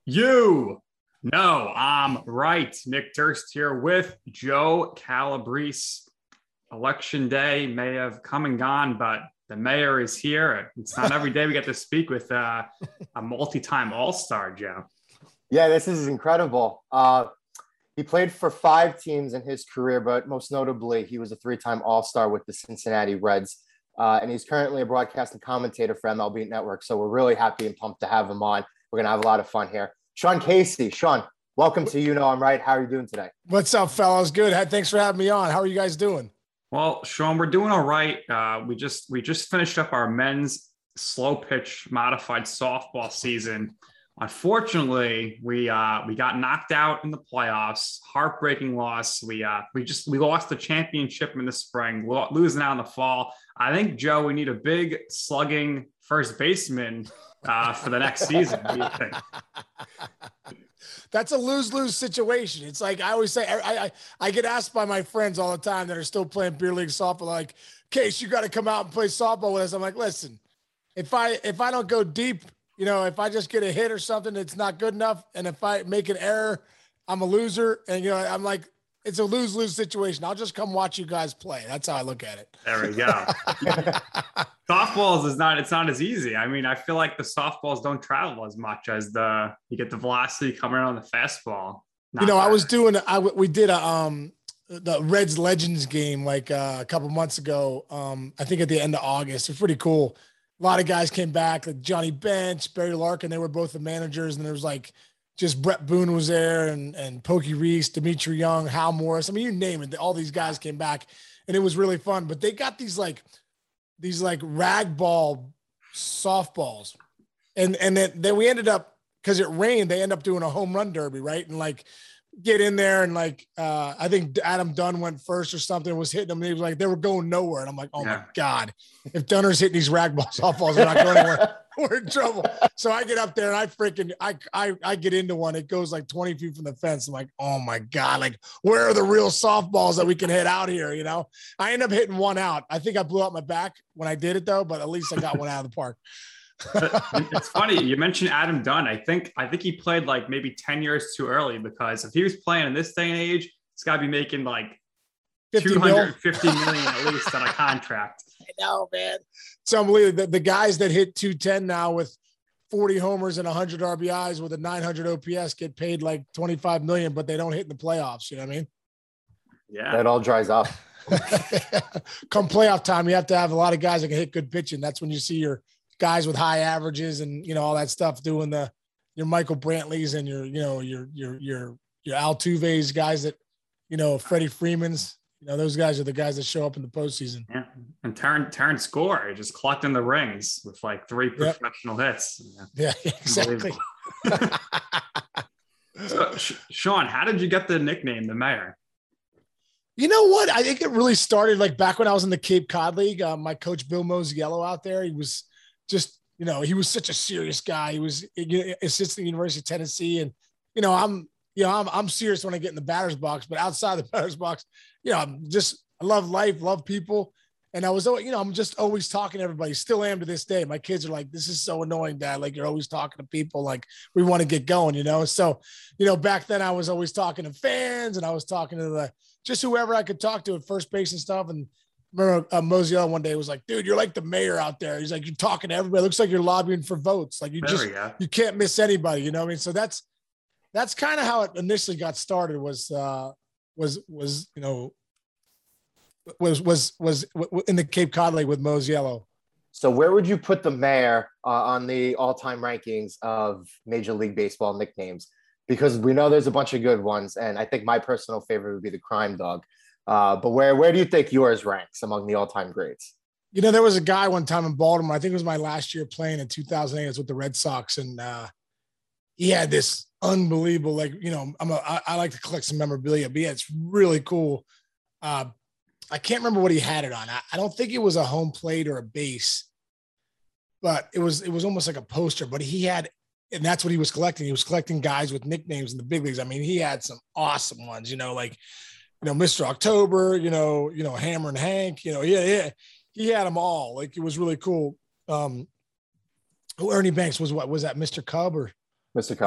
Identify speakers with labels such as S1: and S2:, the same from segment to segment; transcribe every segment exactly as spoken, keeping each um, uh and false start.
S1: You. No, I'm right. Nick Durst here with Joe Calabrese. Election day may have come and gone, but the mayor is here. It's not every day we get to speak with uh, a multi-time all-star, Joe.
S2: Yeah, this is incredible. Uh, he played for five teams in his career, but most notably, he was a three-time all-star with the Cincinnati Reds. Uh, and he's currently a broadcast and commentator for M L B Network. So we're really happy and pumped to have him on. We're going to have a lot of fun here. Sean Casey. Sean, welcome to You Know I'm Right. How are you doing today?
S3: What's up, fellas? Good. Thanks for having me on. How are you guys doing?
S1: Well, Sean, we're doing all right. Uh, we just we just finished up our men's slow pitch modified softball season. Unfortunately, we uh, we got knocked out in the playoffs. Heartbreaking loss. We uh, we just we lost the championship in the spring, lo- losing out in the fall. I think, Joe, we need a big slugging first baseman uh, for the next season. What do you think?
S3: That's a lose-lose situation. It's like I always say, I, I I get asked by my friends all the time that are still playing beer league softball, like, Case, you got to come out and play softball with us. I'm like, listen, if I if I don't go deep, you know, if I just get a hit or something, it's not good enough. And if I make an error, I'm a loser. And, you know, I'm like, it's a lose-lose situation. I'll just come watch you guys play. That's how I look at it.
S1: There we go. Softballs is not, it's not as easy. I mean, I feel like the softballs don't travel as much as the, you get the velocity coming on the fastball.
S3: Not you know, better. I was doing, I, we did a, um, the Reds Legends game like uh, a couple months ago. Um, I think at the end of August. It's pretty cool. A lot of guys came back, like Johnny Bench, Barry Larkin. They were both the managers. And there was like, just Brett Boone was there and, and Pokey Reese, Dimitri Young, Hal Morris. I mean, you name it. All these guys came back and it was really fun, but they got these like, these like rag ball softballs. And, and then, then we ended up, cause it rained, they end up doing a home run derby. Right. And like get in there and like, uh, I think Adam Dunn went first or something, was hitting them. And he was like, they were going nowhere. And I'm like, oh yeah. my God, if Dunner's hitting these rag ball softballs, they're not going anywhere. We're in trouble. So I get up there and I freaking, I, I, I get into one. It goes like twenty feet from the fence. I'm like, oh my God, like where are the real softballs that we can hit out here? You know, I end up hitting one out. I think I blew out my back when I did it though, but at least I got one out of the park.
S1: It's funny. You mentioned Adam Dunn. I think, I think he played like maybe ten years too early, because if he was playing in this day and age, he's got to be making like two hundred fifty million at least on a contract.
S3: I know, man. It's unbelievable. The, the guys that hit two ten now with forty homers and one hundred R B Is with a nine hundred O P S get paid like twenty-five million, but they don't hit in the playoffs. You know what I mean?
S1: Yeah.
S2: That all dries up.
S3: Come playoff time, you have to have a lot of guys that can hit good pitching. That's when you see your guys with high averages and, you know, all that stuff doing the, your Michael Brantleys and your, you know, your, your, your, your Altuve's, guys that, you know, Freddie Freeman's. You know, those guys are the guys that show up in the postseason.
S1: Yeah. And Terrence, Terrence Gore just collecting the rings with like three professional yep. hits.
S3: Yeah, yeah exactly.
S1: So, Sean, how did you get the nickname, the Mayor?
S3: You know what? I think it really started like back when I was in the Cape Cod League. Uh, my coach, Bill Mosiello, out there, he was just, you know, he was such a serious guy. He was assistant at the University of Tennessee. And, you know, I'm, you know, I'm, I'm serious when I get in the batter's box, but outside the batter's box, you know, I'm just, I love life, love people. And I was, you know, I'm just always talking to everybody, still am to this day. My kids are like, this is so annoying, Dad. Like, you're always talking to people. Like, we want to get going, you know? So, you know, back then I was always talking to fans and I was talking to the, just whoever I could talk to at first base and stuff. And I remember uh, Mosiello one day was like, dude, you're like the mayor out there. He's like, you're talking to everybody. It looks like you're lobbying for votes. Like you
S1: there
S3: just, you can't miss anybody, you know what I mean? So that's, that's kind of how it initially got started was, uh, was, was, you know, was, was, was in the Cape Cod League with Mosiello.
S2: So where would you put the Mayor uh, on the all-time rankings of Major League Baseball nicknames? Because we know there's a bunch of good ones. And I think my personal favorite would be the Crime Dog. Uh, but where, where do you think yours ranks among the all-time greats?
S3: You know, there was a guy one time in Baltimore, I think it was my last year playing in two thousand eight, it was with the Red Sox. And uh, he had this unbelievable, like, you know, I'm a, I, I like to collect some memorabilia, but yeah, it's really cool. Uh, I can't remember what he had it on. I, I don't think it was a home plate or a base, but it was, it was almost like a poster, but he had, and that's what he was collecting. He was collecting guys with nicknames in the big leagues. I mean, he had some awesome ones, you know, like, you know, Mister October, you know, you know, Hammer and Hank, you know, yeah, yeah. He had them all. Like, it was really cool. Um, oh, Ernie Banks was what, was that Mister Cub or
S2: Mister Cub?
S3: Uh,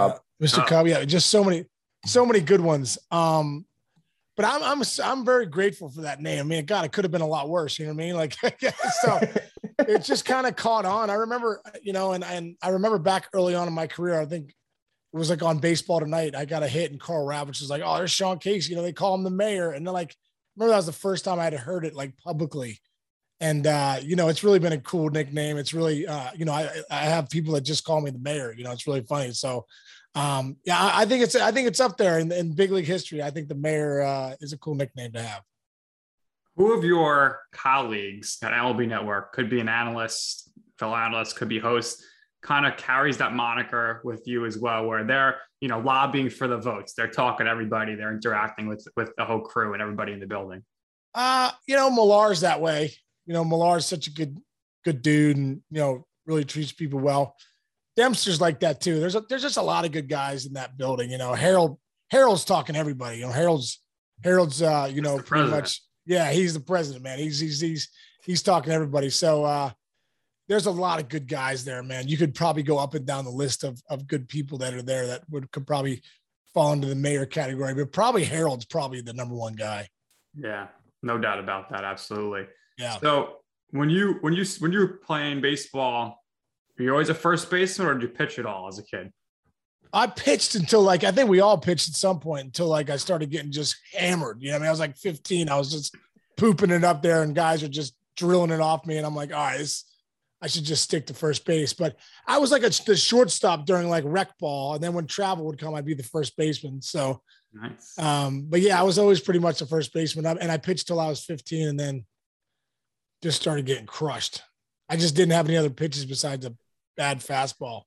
S3: Mister
S1: Oh.
S3: Cub, yeah, just so many, so many good ones. Um, but I'm I'm I'm very grateful for that name. I mean, God, it could have been a lot worse. You know what I mean? Like, so it just kind of caught on. I remember, you know, and and I remember back early on in my career, I think it was like on Baseball Tonight, I got a hit, and Carl Ravitch was like, "Oh, there's Sean Casey." You know, they call him the mayor, and then like, remember that was the first time I had heard it like publicly. And, uh, you know, it's really been a cool nickname. It's really, uh, you know, I, I have people that just call me the mayor, you know, it's really funny. So, um, yeah, I, I think it's, I think it's up there in, in big league history. I think the mayor uh, is a cool nickname to have.
S1: Who of your colleagues at M L B Network, could be an analyst, fellow analyst, could be host, kind of carries that moniker with you as well, where they're, you know, lobbying for the votes. They're talking to everybody. They're interacting with, with the whole crew and everybody in the building.
S3: Uh, you know, Millar's that way. You know, Millar's such a good, good dude, and you know, really treats people well. Dempster's like that too. There's a, there's just a lot of good guys in that building. You know, Harold, Harold's talking to everybody. You know, Harold's, Harold's, uh, you know, pretty much, yeah, he's the president, man. He's he's he's he's talking to everybody. So uh, there's a lot of good guys there, man. You could probably go up and down the list of of good people that are there that would could probably fall into the mayor category, but probably Harold's probably the number one guy.
S1: Yeah, no doubt about that. Absolutely.
S3: Yeah.
S1: So when you when you when you were playing baseball, were you always a first baseman, or did you pitch at all as a kid?
S3: I pitched until like I think we all pitched at some point until like I started getting just hammered. You know, what I mean, I was like fifteen. I was just pooping it up there, and guys are just drilling it off me, and I'm like, all right, this, I should just stick to first base. But I was like a, the shortstop during like rec ball, and then when travel would come, I'd be the first baseman. So,
S1: nice.
S3: Um, but yeah, I was always pretty much a first baseman, and I pitched till I was fifteen, and then just started getting crushed. I just didn't have any other pitches besides a bad fastball.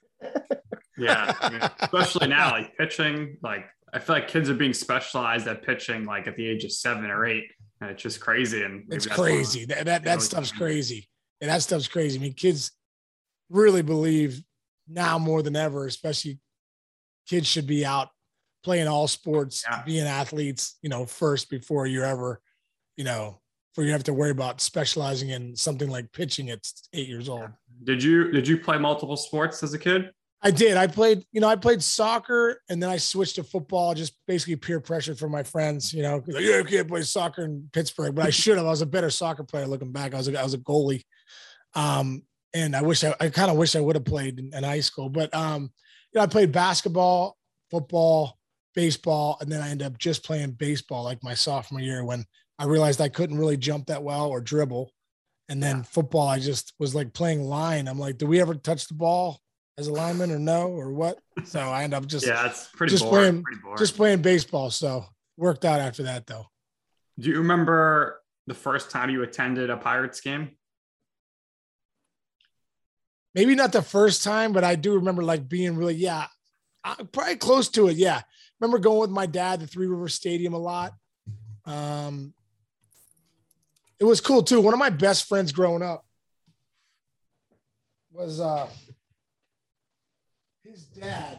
S1: Yeah, I mean, especially now, like pitching, like I feel like kids are being specialized at pitching like at the age of seven or eight, and it's just crazy. And
S3: it's crazy. That that, that stuff's crazy. And that stuff's crazy. I mean, kids really believe now more than ever, especially kids should be out playing all sports, yeah. being athletes, you know, first before you're ever, you know, before you have to worry about specializing in something like pitching at eight years old.
S1: Did you did you play multiple sports as a kid?
S3: I did. I played, you know, I played soccer, and then I switched to football, just basically peer pressure from my friends, you know, like, yeah, you can't play soccer in Pittsburgh, but I should have. I was a better soccer player looking back. I was a, I was a goalie. Um, and I wish I, I kind of wish I would have played in, in high school, but, um, you know, I played basketball, football, baseball, and then I ended up just playing baseball like my sophomore year when I realized I couldn't really jump that well or dribble. And then yeah. football, I just was like playing line. I'm like, do we ever touch the ball as a lineman or no, or what? So I end up just,
S1: yeah, it's pretty
S3: just
S1: boring,
S3: playing,
S1: pretty boring.
S3: just playing baseball. So worked out after that though.
S1: Do you remember the first time you attended a Pirates game?
S3: Maybe not the first time, but I do remember like being really, yeah, probably close to it. Yeah. Remember going with my dad to Three River Stadium a lot. Um, it was cool too. One of my best friends growing up was, uh, his dad,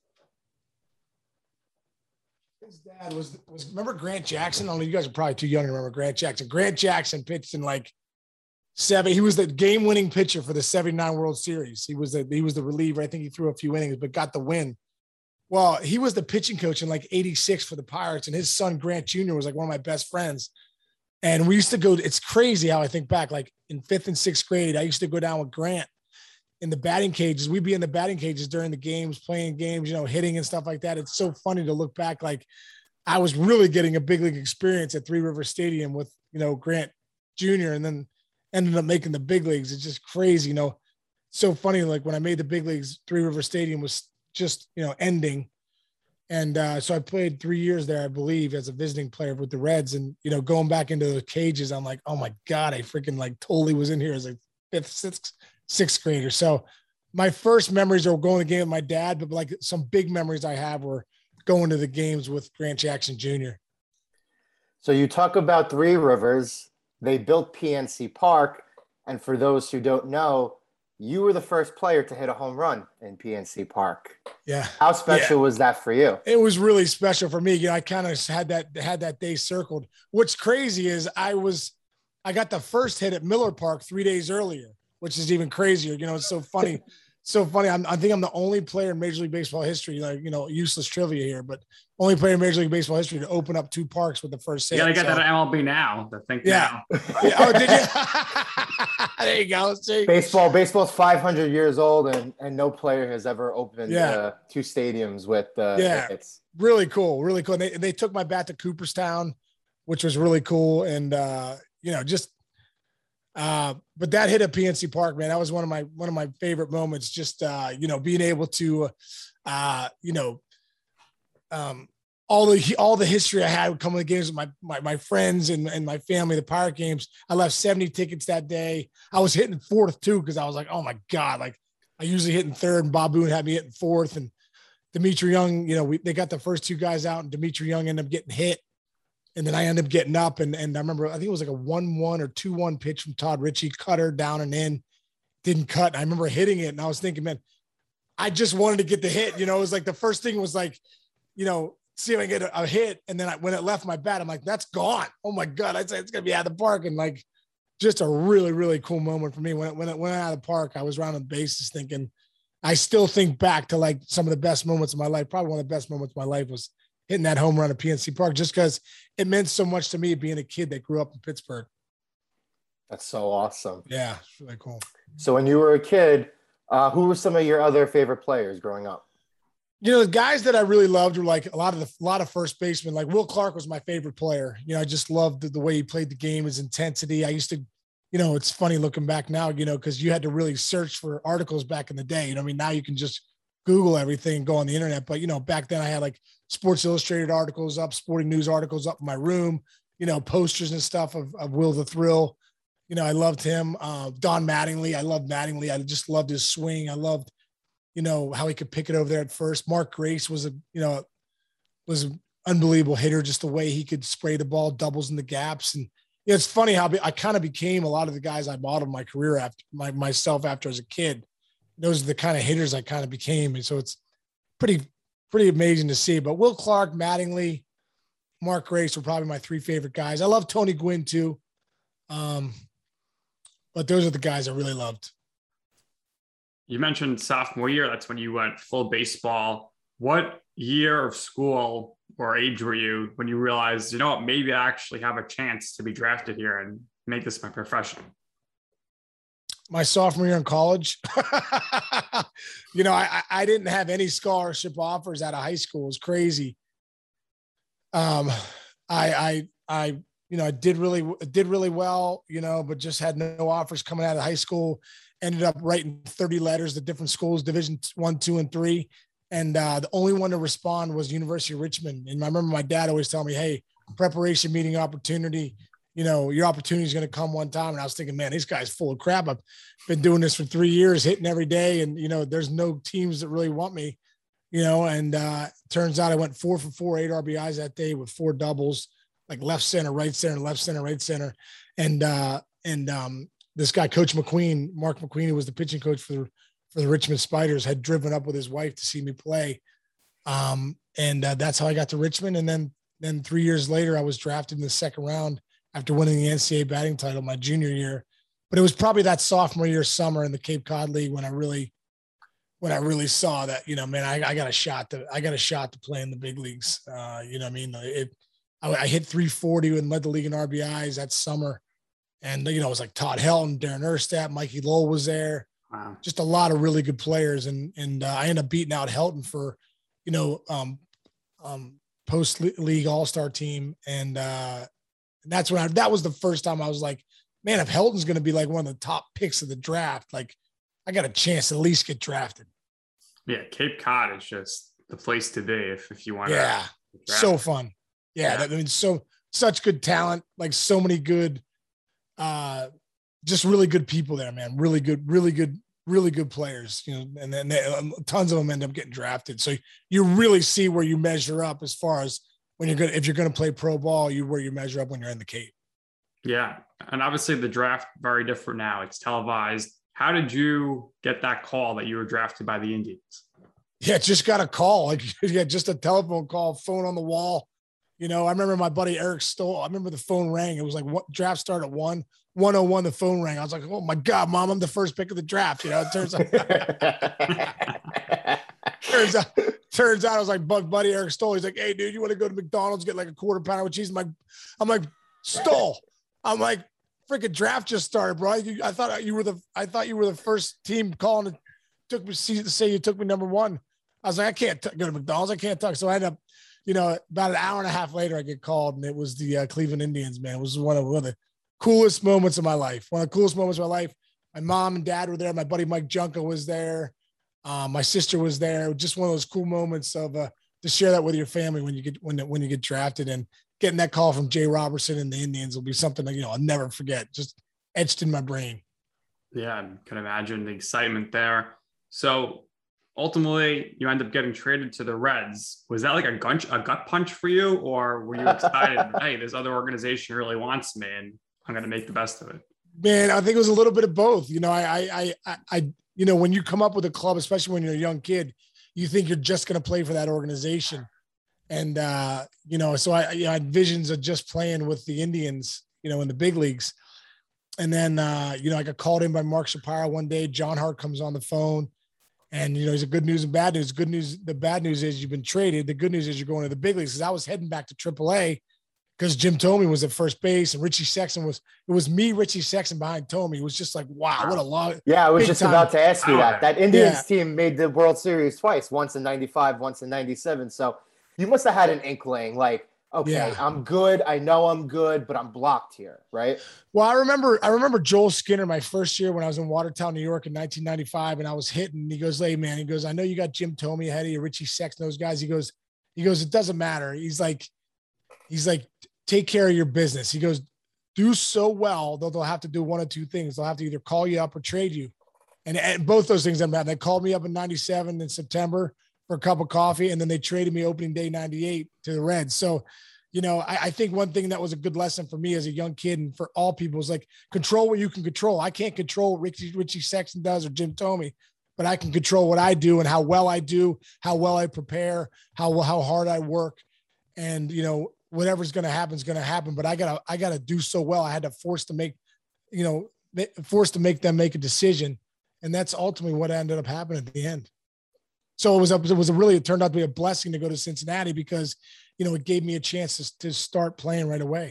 S3: his dad was, was, remember Grant Jackson? I don't know, you guys are probably too young to remember Grant Jackson. Grant Jackson pitched in like seven. He was the game-winning pitcher for the seventy-nine World Series. He was the, he was the reliever. I think he threw a few innings, but got the win. Well, he was the pitching coach in like eighty-six for the Pirates, and his son, Grant Junior, was like one of my best friends. And we used to go, it's crazy how I think back, like in fifth and sixth grade, I used to go down with Grant in the batting cages. We'd be in the batting cages during the games, playing games, you know, hitting and stuff like that. It's so funny to look back. Like I was really getting a big league experience at Three River Stadium with, you know, Grant Junior, and then ended up making the big leagues. It's just crazy. You know, so funny. Like when I made the big leagues, Three River Stadium was just, you know, ending. And uh, so I played three years there, I believe, as a visiting player with the Reds. And, you know, going back into the cages, I'm like, oh my God, I freaking like totally was in here as a fifth, sixth, sixth grader. So my first memories are going to the game with my dad, but like some big memories I have were going to the games with Grant Jackson Junior
S2: So you talk about Three Rivers. They built P N C Park. And for those who don't know, you were the first player to hit a home run in P N C Park.
S3: Yeah.
S2: How special
S3: yeah.
S2: was that for you?
S3: It was really special for me. You know, I kind of had that, had that day circled. What's crazy is I was, I got the first hit at Miller Park three days earlier, which is even crazier. You know, it's so funny. so funny. I'm, I think I'm the only player in Major League Baseball history, like, you know, useless trivia here, but only player in Major League Baseball history to open up two parks with the first hit.
S1: You got to get
S3: so.
S1: that at M L B now. To think
S3: yeah.
S1: now.
S3: yeah. Oh, did you? There you go. See?
S2: Baseball, baseball's five hundred years old, and, and no player has ever opened
S3: yeah.
S2: uh, two stadiums with uh,
S3: yeah.
S2: hits.
S3: Really cool. Really cool. And they, they took my bat to Cooperstown, which was really cool. And, uh, you know, just, uh, but that hit at P N C Park, man, that was one of my, one of my favorite moments. Just, uh, you know, being able to, uh, you know, um, all the, all the history I had coming to games with my, my, my friends and, and my family, the Pirate games. I left seventy tickets that day. I was hitting fourth too. Cause I was like, oh my God, like I usually hit in third and Bob Boone had me hitting fourth, and Dimitri Young, you know, we, they got the first two guys out and Dimitri Young ended up getting hit. And then I ended up getting up, and, and I remember, I think it was like a one one or two one pitch from Todd Ritchie, cutter down and in, didn't cut. And I remember hitting it, and I was thinking, man, I just wanted to get the hit. You know, it was like the first thing was like, you know, see if I get a, a hit. And then I, when it left my bat, I'm like, that's gone. Oh my God. I'd say it's going to be out of the park. And like, just a really, really cool moment for me. When it, when it went out of the park, I was around the bases thinking, I still think back to like some of the best moments of my life. Probably one of the best moments of my life was hitting that home run at P N C Park, just because it meant so much to me being a kid that grew up in Pittsburgh.
S2: That's so awesome.
S3: Yeah, it's really cool.
S2: So when you were a kid, uh, who were some of your other favorite players growing up?
S3: You know, the guys that I really loved were like a lot of the a lot of first basemen. Like Will Clark was my favorite player. You know, I just loved the, the way he played the game, his intensity. I used to, you know, it's funny looking back now, you know, because you had to really search for articles back in the day. You know, I mean, now you can just Google everything, go on the internet. But, you know, back then I had like Sports Illustrated articles up, Sporting News articles up in my room, you know, posters and stuff of, of Will the Thrill. You know, I loved him. Uh, Don Mattingly. I loved Mattingly. I just loved his swing. I loved, you know, how he could pick it over there at first. Mark Grace was a, you know, was an unbelievable hitter, just the way he could spray the ball, doubles in the gaps. And you know, it's funny how I kind of became a lot of the guys I modeled my career after my, myself after as a kid. Those are the kind of hitters I kind of became. And so it's pretty, pretty amazing to see. But Will Clark, Mattingly, Mark Grace were probably my three favorite guys. I love Tony Gwynn too. Um, but those are the guys I really loved.
S1: You mentioned sophomore year. That's when you went full baseball. What year of school or age were you when you realized, you know what, maybe I actually have a chance to be drafted here and make this my profession?
S3: My sophomore year in college. You know, I, I didn't have any scholarship offers out of high school. It was crazy. Um, I, I, I, you know, I did really, did really well, you know, but just had no offers coming out of high school. Ended up writing thirty letters to different schools, division one, two, and three. And uh, the only one to respond was University of Richmond. And I remember my dad always telling me, hey, preparation meeting opportunity, you know, your opportunity is going to come one time. And I was thinking, man, this guy's full of crap. I've been doing this for three years, hitting every day. And, you know, there's no teams that really want me, you know, and uh, turns out I went four for four, eight R B Is that day with four doubles, like left center, right center, left center, right center. And, uh, and um, this guy, Coach McQueen, Mark McQueen, who was the pitching coach for the, for the Richmond Spiders, had driven up with his wife to see me play. Um, and uh, that's how I got to Richmond. And then, then three years later, I was drafted in the second round after winning the N C A A batting title my junior year. But it was probably that sophomore year summer in the Cape Cod League when I really, when I really saw that, you know, man, I, I got a shot to, I got a shot to play in the big leagues. Uh, you know what I mean? It, I, I hit three forty and led the league in R B Is that summer. And, you know, it was like Todd Helton, Darren Erstad, Mikey Lowell was there.
S1: Wow. Just
S3: a lot of really good players. And, and uh, I ended up beating out Helton for, you know, um, um, post league all-star team. And, uh, and that's when I, that was the first time I was like, man, if Helton's going to be like one of the top picks of the draft, like I got a chance to at least get drafted.
S1: Yeah. Cape Cod is just the place to be if, if you want
S3: yeah,
S1: to.
S3: So fun. Yeah.
S1: yeah.
S3: That, I mean, so such good talent, like so many good, uh, just really good people there, man. Really good, really good, really good players, you know, and then they, um, tons of them end up getting drafted. So you really see where you measure up as far as when you're going to, if you're going to play pro ball, you, where you measure up when you're in the Cape.
S1: Yeah. And obviously the draft, very different now. It's televised. How did you get that call that you were drafted by the Indians?
S3: Yeah. Just got a call, like, yeah, just a telephone call, phone on the wall. You know, I remember my buddy Eric Stoll. I remember the phone rang. It was like, what, draft start at one. one oh one, the phone rang. I was like, oh my God, Mom, I'm the first pick of the draft. You know, it turns out, turns out, turns out I was like, Bug Buddy, Eric Stoll. He's like, hey, dude, you want to go to McDonald's, get like a quarter pounder with cheese? I'm like, I'm like, Stoll. I'm like, freaking draft just started, bro. You, I thought you were the, I thought you were the first team calling. It took me to say you took me number one. I was like, I can't t- go to McDonald's. I can't talk. So I ended up, you know, about an hour and a half later, I get called, and it was the uh, Cleveland Indians, man. It was one of, one of the coolest moments of my life. One of the coolest moments of my life. My mom and dad were there. My buddy Mike Junko was there. Um, my sister was there. Just one of those cool moments of uh, to share that with your family when you get when when you get drafted, and getting that call from Jay Robertson and the Indians will be something that, you know, I'll never forget. Just etched in my brain.
S1: Yeah, I can imagine the excitement there. So ultimately, you end up getting traded to the Reds. Was that like a gut, a gut punch for you, or were you excited? Hey, this other organization really wants me, and I'm going to make the best of it?
S3: Man, I think it was a little bit of both. You know, I, I, I, I, you know, when you come up with a club, especially when you're a young kid, you think you're just going to play for that organization, and uh, you know, so I, you know, I had visions of just playing with the Indians, you know, in the big leagues, and then uh, you know, I got called in by Mark Shapiro one day. John Hart comes on the phone. And, you know, he's a good news and bad news. Good news. The bad news is you've been traded. The good news is you're going to the big leagues. Because I was heading back to triple A because Jim Thome was at first base and Richie Sexson was, it was me, Richie Sexson behind Thome. It was just like, wow, what a long.
S2: Yeah, I was just
S3: time.
S2: about to ask you that. That Indians
S3: yeah.
S2: team made the World Series twice, once in ninety-five, once in ninety-seven. So you must have had an inkling like, okay, yeah. I'm good. I know I'm good, but I'm blocked here, right?
S3: Well, I remember I remember Joel Skinner my first year when I was in Watertown, New York in nineteen ninety-five, and I was hitting. And he goes, hey, man, he goes, I know you got Jim Thome ahead of you, Richie Sexton, those guys. He goes, he goes, it doesn't matter. He's like, he's like, take care of your business. He goes, do so well, though they'll have to do one of two things. They'll have to either call you up or trade you. And, and both those things I'm at. They called me up in ninety-seven in September for a cup of coffee, and then they traded me opening day ninety-eight to the Reds. So, you know, I, I think one thing that was a good lesson for me as a young kid and for all people is like, control what you can control. I can't control what Richie, Richie Sexton does or Jim Thome, but I can control what I do and how well I do, how well I prepare, how how hard I work. And, you know, whatever's going to happen is going to happen, but I gotta, I gotta do so well. I had to force to make, you know, forced to make them make a decision. And that's ultimately what ended up happening at the end. So it was a, it was a really, it turned out to be a blessing to go to Cincinnati because, you know, it gave me a chance to, to start playing right away.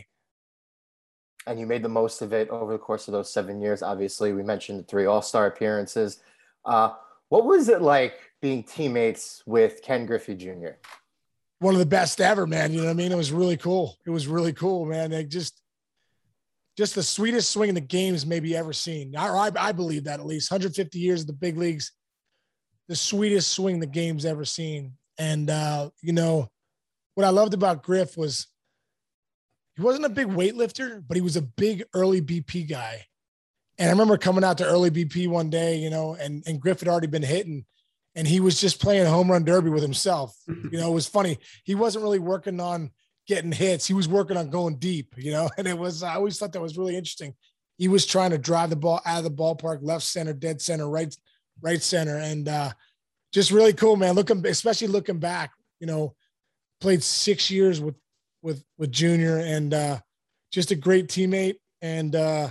S2: And you made the most of it over the course of those seven years. Obviously, we mentioned the three all-star appearances. Uh, what was it like being teammates with Ken Griffey Junior?
S3: One of the best ever, man. You know what I mean? It was really cool. It was really cool, man. They just, just the sweetest swing in the games maybe ever seen. I, I, I believe that at least one hundred fifty years of the big leagues, the sweetest swing the game's ever seen. And, uh, you know, what I loved about Griff was he wasn't a big weightlifter, but he was a big early B P guy. And I remember coming out to early B P one day, you know, and, and Griff had already been hitting and he was just playing home run derby with himself. You know, it was funny. He wasn't really working on getting hits. He was working on going deep, you know, and it was, I always thought that was really interesting. He was trying to drive the ball out of the ballpark, left center, dead center, right, right center. And uh, just really cool, man. Looking, especially looking back, you know, played six years with, with, with Junior and uh, just a great teammate and uh,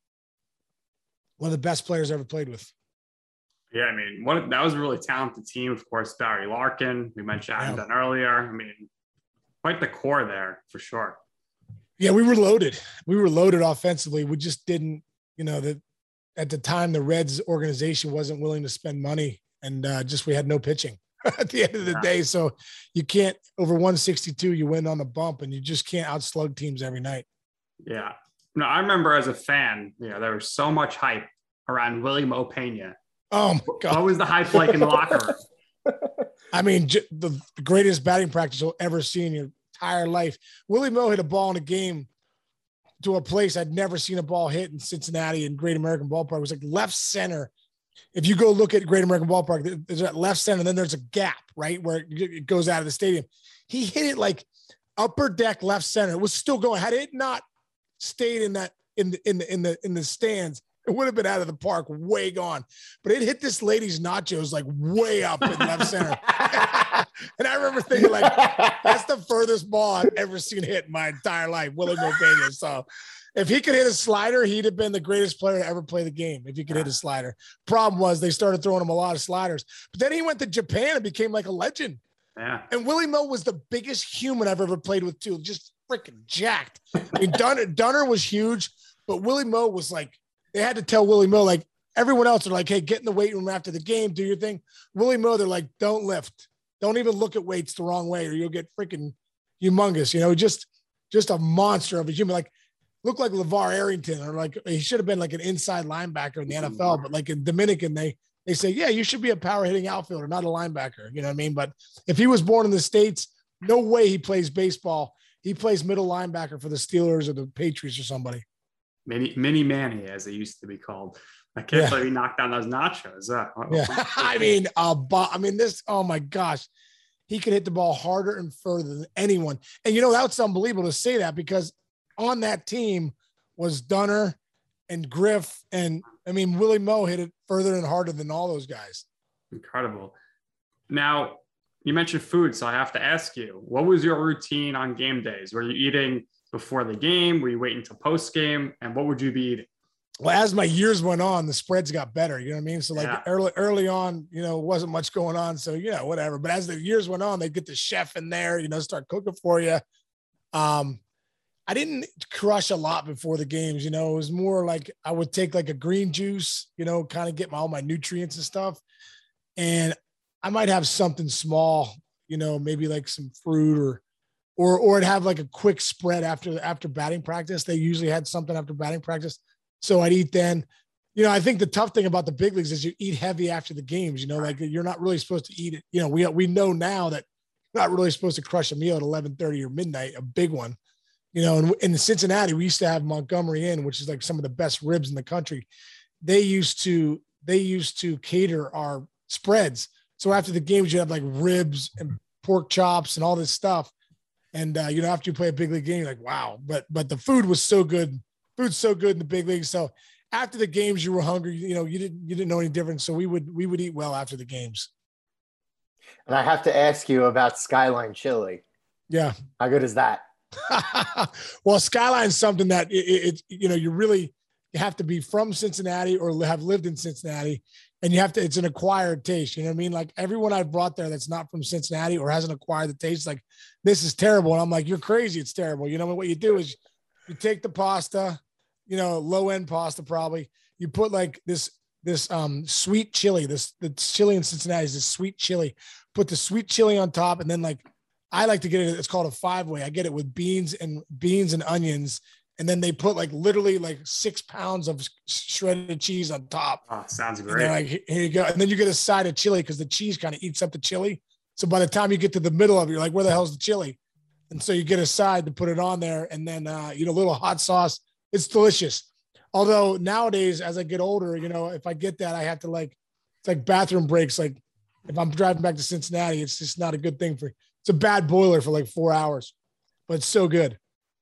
S3: one of the best players I ever played with.
S1: Yeah, I mean, what that was a really talented team. Of course, Barry Larkin, we mentioned yeah. Adam earlier. I mean, quite the core there for sure.
S3: Yeah, we were loaded. We were loaded offensively. We just didn't, you know, that at the time the Reds organization wasn't willing to spend money and uh, just we had no pitching. At the end of the day. So you can't over one sixty-two, you win on the bump and you just can't outslug teams every night.
S1: Yeah. No, I remember as a fan, you know, there was so much hype around Willie Mo Pena.
S3: Oh my God.
S1: What was the hype like in the locker room?
S3: I mean, the greatest batting practice you'll ever see in your entire life. Willie Mo hit a ball in a game to a place I'd never seen a ball hit in Cincinnati in Great American Ballpark. It was like left center. If you go look at Great American Ballpark, there's that left center, and then there's a gap, right, where it goes out of the stadium. He hit it like upper deck left center. It was still going. Had it not stayed in that in the in the in the in the stands, it would have been out of the park, way gone. But it hit this lady's nachos like way up in left center. And I remember thinking, like, that's the furthest ball I've ever seen hit in my entire life, Willie Mo Pena. So if he could hit a slider, he'd have been the greatest player to ever play the game if he could hit a slider. Problem was they started throwing him a lot of sliders. But then he went to Japan and became like a legend.
S1: Yeah.
S3: And Willie Moe was the biggest human I've ever played with, too. Just freaking jacked. I mean, Dunner, Dunner was huge, but Willie Moe was like, they had to tell Willie Moe, like, everyone else are like, hey, get in the weight room after the game, do your thing. Willie Moe, they're like, don't lift. Don't even look at weights the wrong way or you'll get freaking humongous, you know, just just a monster of a human. Like, looked like LeVar Arrington, or like he should have been like an inside linebacker in the N F L, but like in Dominican, they they say, yeah, you should be a power hitting outfielder, not a linebacker. You know what I mean? But if he was born in the States, no way he plays baseball. He plays middle linebacker for the Steelers or the Patriots or somebody.
S1: Mini, mini Manny, as it used to be called. I can't
S3: Yeah.
S1: believe he knocked down those nachos. Uh,
S3: Yeah. I mean, uh, bo- I mean, this, oh my gosh, he could hit the ball harder and further than anyone. And, you know, that's unbelievable to say that because on that team was Dunner and Griff. And I mean, Willie Moe hit it further and harder than all those guys.
S1: Incredible. Now, you mentioned food, so I have to ask you, what was your routine on game days? Were you eating before the game? Were you waiting until post game? And what would you be eating?
S3: Well, as my years went on, the spreads got better. You know what I mean? So like
S1: Yeah.
S3: early, early on, you know, wasn't much going on. So, you know, whatever. But as the years went on, they get the chef in there, you know, start cooking for you. Um, I didn't crush a lot before the games. You know, it was more like I would take like a green juice, you know, kind of get my, all my nutrients and stuff. And I might have something small, you know, maybe like some fruit or, or, or I'd have like a quick spread after, after batting practice. They usually had something after batting practice. So I'd eat then. You know, I think the tough thing about the big leagues is you eat heavy after the games. You know, like you're not really supposed to eat it. You know, we we know now that you're not really supposed to crush a meal at eleven thirty or midnight, a big one. You know, and in Cincinnati, we used to have Montgomery Inn, which is like some of the best ribs in the country. They used to they used to cater our spreads. So after the games, you have like ribs and pork chops and all this stuff. And uh, you know, after you play a big league game, you're like, wow. But but the food was so good. Food's so good in the big leagues. So after the games, you were hungry. You know, you didn't you didn't know any difference. So we would we would eat well after the games.
S2: And I have to ask you about Skyline Chili.
S3: Yeah.
S2: How good is that?
S3: Well, Skyline's something that it, it you know you really you have to be from Cincinnati or have lived in Cincinnati, and you have to. It's an acquired taste. You know what I mean? Like everyone I've brought there that's not from Cincinnati or hasn't acquired the taste, like this is terrible. And I'm like, you're crazy. It's terrible. You know what you do is you take the pasta, you know, low end pasta probably. You put like this this um sweet chili. This the chili in Cincinnati is this sweet chili. Put the sweet chili on top, and then like I like to get it. It's called a five way. I get it with beans and beans and onions, and then they put like literally like six pounds of shredded cheese on top.
S1: Oh, sounds
S3: And
S1: great.
S3: they're like, here you go. And then you get a side of chili because the cheese kind of eats up the chili. So by the time you get to the middle of it, you're like, where the hell's the chili? And so you get a side to put it on there, and then uh, you know, a little hot sauce. It's delicious. Although nowadays, as I get older, you know, if I get that, I have to like, it's like bathroom breaks. Like if I'm driving back to Cincinnati, it's just not a good thing for. It's a bad boiler for like four hours, but it's so good.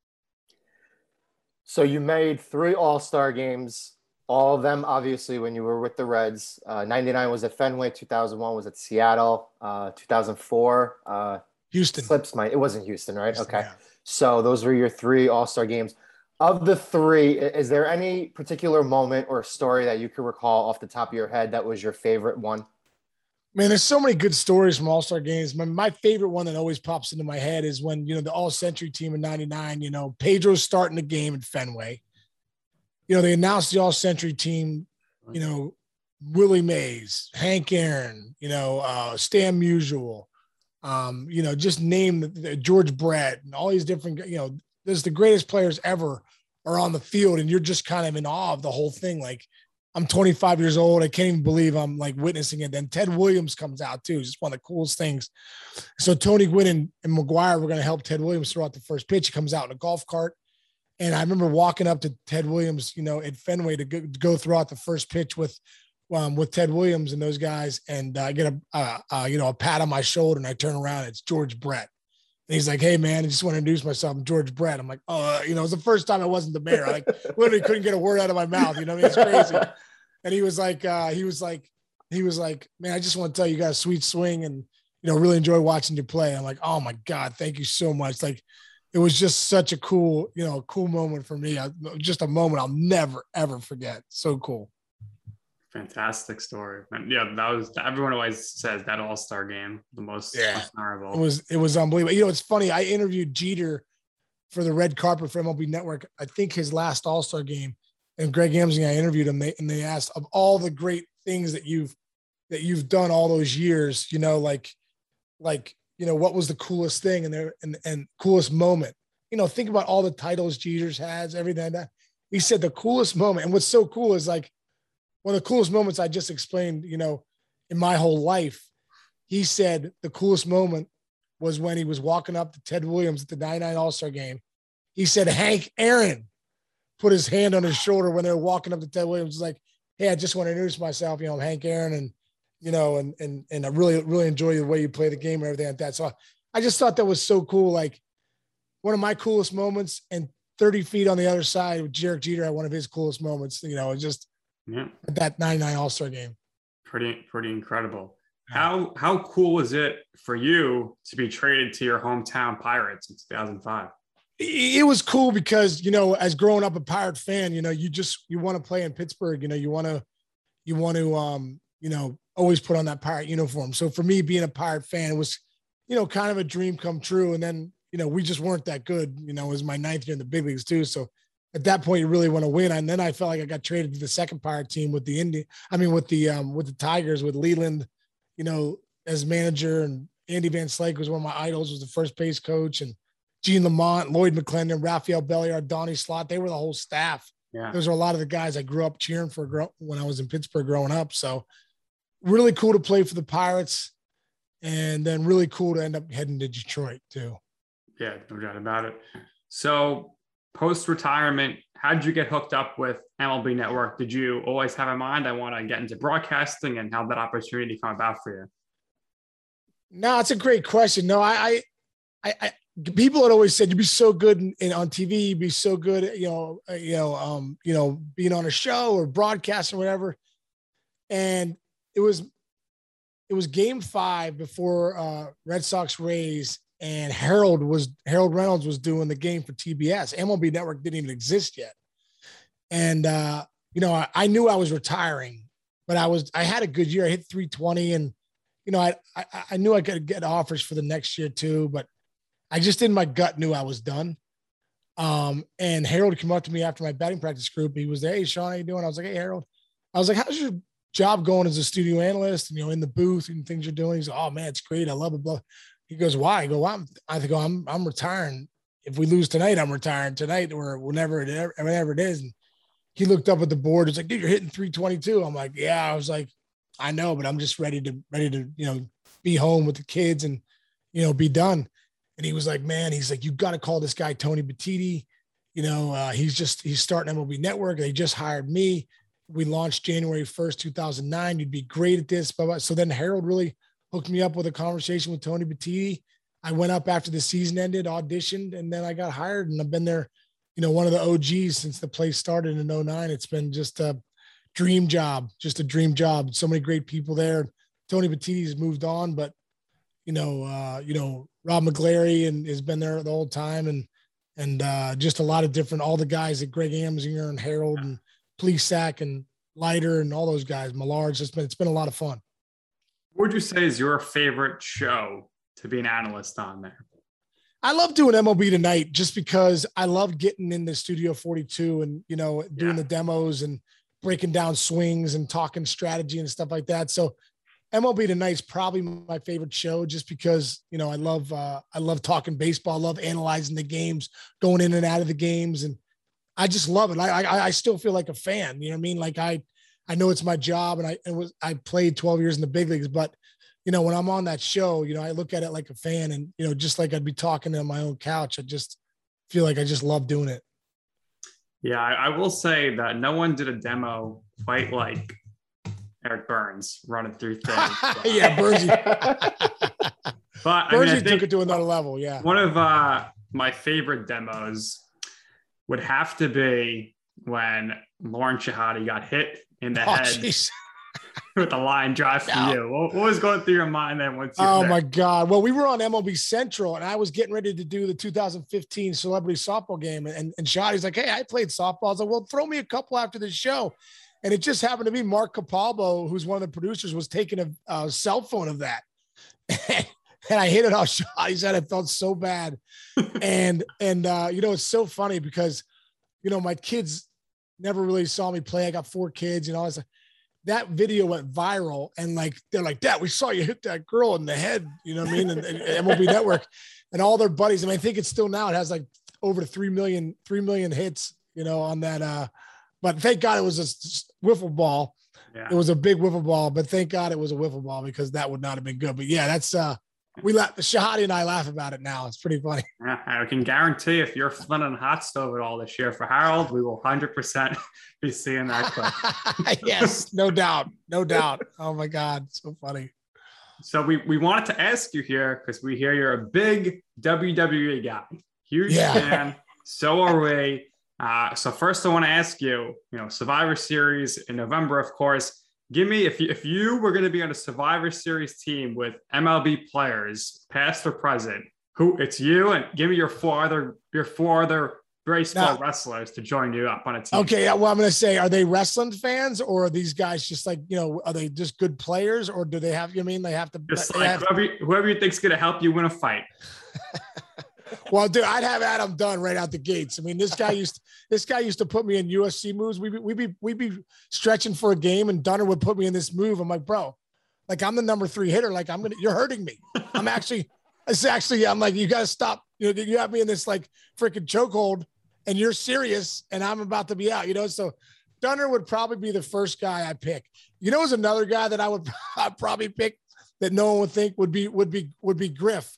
S2: So you made three All-Star games, all of them obviously when you were with the Reds. Uh, ninety-nine was at Fenway, two thousand one was at Seattle, uh, two thousand four. Uh,
S3: Houston.
S2: Slips my, it wasn't Houston, right?
S3: Houston,
S2: okay.
S3: yeah.
S2: So those were your three All-Star games. Of the three, i- is there any particular moment or story that you could recall off the top of your head that was your favorite one?
S3: Man, there's so many good stories from All-Star games. My, my favorite one that always pops into my head is when, you know, the All-Century team in ninety-nine, you know, Pedro's starting the game at Fenway. You know, they announced the All-Century team, you know, Willie Mays, Hank Aaron, you know, uh, Stan Musial, um, you know, just name the, the George Brett and all these different, you know, there's the greatest players ever are on the field, and you're just kind of in awe of the whole thing. Like, I'm twenty-five years old. I can't even believe I'm like witnessing it. Then Ted Williams comes out too. It's just one of the coolest things. So Tony Gwynn and, and McGuire were going to help Ted Williams throw out the first pitch. He comes out in a golf cart. And I remember walking up to Ted Williams, you know, at Fenway to go, to go throw out the first pitch with, um, with Ted Williams and those guys. And uh, I get a, uh, uh, you know, a pat on my shoulder, and I turn around. It's George Brett. And he's like, hey man, I just want to introduce myself. I'm George Brett. I'm like, oh, you know, it was the first time I wasn't the mayor. I like literally couldn't get a word out of my mouth. You know what I mean? It's crazy. And he was like, uh, he was like, he was like, man, I just want to tell you, you got a sweet swing, and, you know, really enjoy watching you play. I'm like, oh my God, thank you so much. Like, it was just such a cool, you know, cool moment for me. I, just a moment I'll never, ever forget. So cool.
S1: Fantastic story. And yeah, that was, everyone always says that All-Star game, the most
S3: yeah.
S1: memorable.
S3: It was, it was unbelievable. You know, it's funny. I interviewed Jeter for the red carpet for M L B Network. I think his last All-Star game, and Greg Amsing, I interviewed him, they, and they asked, of all the great things that you've, that you've done all those years, you know, like, like, you know, what was the coolest thing and there and, and coolest moment? You know, think about all the titles Jeter's has, everything like that. He said the coolest moment. And what's so cool is like one of the coolest moments I just explained, you know, in my whole life. He said the coolest moment was when he was walking up to Ted Williams at the ninety-nine All-Star game. He said Hank Aaron put his hand on his shoulder when they were walking up to Ted Williams. He's like, hey, I just want to introduce myself. You know, I'm Hank Aaron, and you know, and and and I really, really enjoy the way you play the game and everything like that. So I just thought that was so cool. Like one of my coolest moments, and thirty feet on the other side with Derek Jeter had one of his coolest moments, you know, just
S1: yeah.
S3: that ninety-nine All-Star game.
S1: Pretty, pretty incredible. How, how cool is it for you to be traded to your hometown Pirates in two thousand five?
S3: It was cool because, you know, as growing up a Pirate fan, you know, you just, you want to play in Pittsburgh, you know, you want to, you want to, um, you know, always put on that Pirate uniform. So for me, being a Pirate fan, it was, you know, kind of a dream come true. And then, you know, we just weren't that good. You know, it was my ninth year in the big leagues too. So at that point, you really want to win. And then I felt like I got traded to the second Pirate team with the Indy. I mean, with the um, with the Tigers, with Leland, you know, as manager, and Andy Van Slyke was one of my idols, was the first base coach, and Gene Lamont, Lloyd McClendon, Rafael Belliard, Donnie Slott. They were the whole staff.
S1: Yeah.
S3: Those are a lot of the guys I grew up cheering for when I was in Pittsburgh growing up. So really cool to play for the Pirates, and then really cool to end up heading to Detroit too.
S1: Yeah, no doubt about it. So post-retirement, how did you get hooked up with M L B Network? Did you always have in mind, I want to get into broadcasting, and how did that opportunity come about for you?
S3: No, it's a great question. No, I, I, I, people had always said you'd be so good in, in on T V, you'd be so good, you know, uh, you know, um, you know, being on a show or broadcasting or whatever. And it was, it was game five before uh, Red Sox Rays, and Harold was Harold Reynolds was doing the game for T B S. M L B Network didn't even exist yet. And, uh, you know, I, I knew I was retiring, but I was, I had a good year. I hit three twenty, and, you know, I, I, I knew I could get offers for the next year too, but I just in my gut knew I was done. Um, and Harold came up to me after my batting practice group. He was there. Hey, Sean, how you doing? I was like, hey, Harold. I was like, how's your job going as a studio analyst and, you know, in the booth and things you're doing? He's like, oh man, it's great. I love it. Blah. He goes, why? I go, well, I'm, I think, oh, I'm, I'm retiring. If we lose tonight, I'm retiring tonight, or whenever it, whenever it is. And he looked up at the board. It's like, dude, you're hitting three twenty-two. I'm like, yeah. I was like, I know, but I'm just ready to, ready to, you know, be home with the kids and, you know, be done. And he was like, man, he's like, you got to call this guy, Tony Batiti. You know, uh, he's just, he's starting M L B Network. They just hired me. We launched January first, two thousand nine. You'd be great at this. Blah, blah. So then Harold really hooked me up with a conversation with Tony Batiti. I went up after the season ended, auditioned, and then I got hired, and I've been there, you know, one of the O Gs since the place started in oh nine. It's been just a dream job, just a dream job. So many great people there. Tony Batiti's moved on, but you know, uh, you know, Rob McGlary and has been there the whole time, and and uh, just a lot of different, all the guys at Greg Amsinger and Harold and Plesac and Leiter and all those guys, Millards. It's been it's been a lot of fun.
S1: What would you say is your favorite show to be an analyst on there?
S3: I love doing M L B Tonight just because I love getting in the Studio forty-two and, you know, doing yeah. the demos and breaking down swings and talking strategy and stuff like that. So M L B Tonight is probably my favorite show just because, you know, I love, uh, I love talking baseball. I love analyzing the games, going in and out of the games. And I just love it. I, I, I still feel like a fan, you know what I mean? Like I, I know it's my job, and I, it was, I played twelve years in the big leagues, but you know, when I'm on that show, you know, I look at it like a fan, and, you know, just like I'd be talking on my own couch. I just feel like I just love doing it.
S1: Yeah. I, I will say that no one did a demo quite like Eric Burns running through things.
S3: yeah. Bernsey.
S1: But
S3: Bernsey
S1: I mean, I
S3: took it to another level. Yeah.
S1: One of uh, my favorite demos would have to be when Lauren Shahadi got hit in the
S3: oh,
S1: head
S3: geez.
S1: with the line drive from
S3: No.
S1: you. What, what was going through your mind then? Once you
S3: Oh
S1: there?
S3: my God. Well, we were on M L B Central and I was getting ready to do the two thousand fifteen celebrity softball game. And, and Shotty's like, hey, I played softball. I was like, well, throw me a couple after the show. And it just happened to be Mark Capalbo, who's one of the producers, was taking a, a cell phone of that. And I hit it off Shotty's head. I felt so bad. and, and, uh, you know, it's so funny because, you know, my kids never really saw me play. I got four kids, you know, I was like, that video went viral and like, they're like, Dad, we saw you hit that girl in the head. You know what I mean? And, and M L B Network and all their buddies. I mean, I think it's still now, it has like over three million, three million hits, you know, on that. Uh, but thank God it was a wiffle ball.
S1: Yeah.
S3: It was a big wiffle ball, but thank God it was a wiffle ball because that would not have been good. But yeah, that's, uh, we laugh, Shahadi and I laugh about it now. It's pretty funny.
S1: Yeah, I can guarantee if you're Flynn and Hot Stove at all this year for Harold, we will one hundred percent be seeing that clip.
S3: Yes, no doubt. No doubt. Oh my God. So funny.
S1: So we, we wanted to ask you here because we hear you're a big W W E guy, huge
S3: Yeah.
S1: fan. So are we. Uh, so first I want to ask you, you know, Survivor Series in November, of course. Give me, if you, if you were going to be on a Survivor Series team with M L B players, past or present, who it's you, and give me your four other, your four other baseball
S3: Now-
S1: wrestlers to join you up on a team.
S3: Okay. Well, I'm going to say, are they wrestling fans or are these guys just like, you know, are they just good players or do they have, you mean they have to,
S1: Just
S3: they
S1: like
S3: have-
S1: whoever, you- whoever you think's going to help you win a fight.
S3: well, dude, I'd have Adam Dunn right out the gates. I mean, this guy used, this guy used to put me in U F C moves. We'd be, we'd be, we'd be stretching for a game and Dunner would put me in this move. I'm like, bro, like I'm the number three hitter. Like I'm going to, you're hurting me. I'm actually, it's actually, I'm like, you got to stop. You know, you have me in this like freaking chokehold and you're serious and I'm about to be out, you know? So Dunner would probably be the first guy I pick. You know, is another guy that I would I'd probably pick that no one would think would be, would be, would be Griff.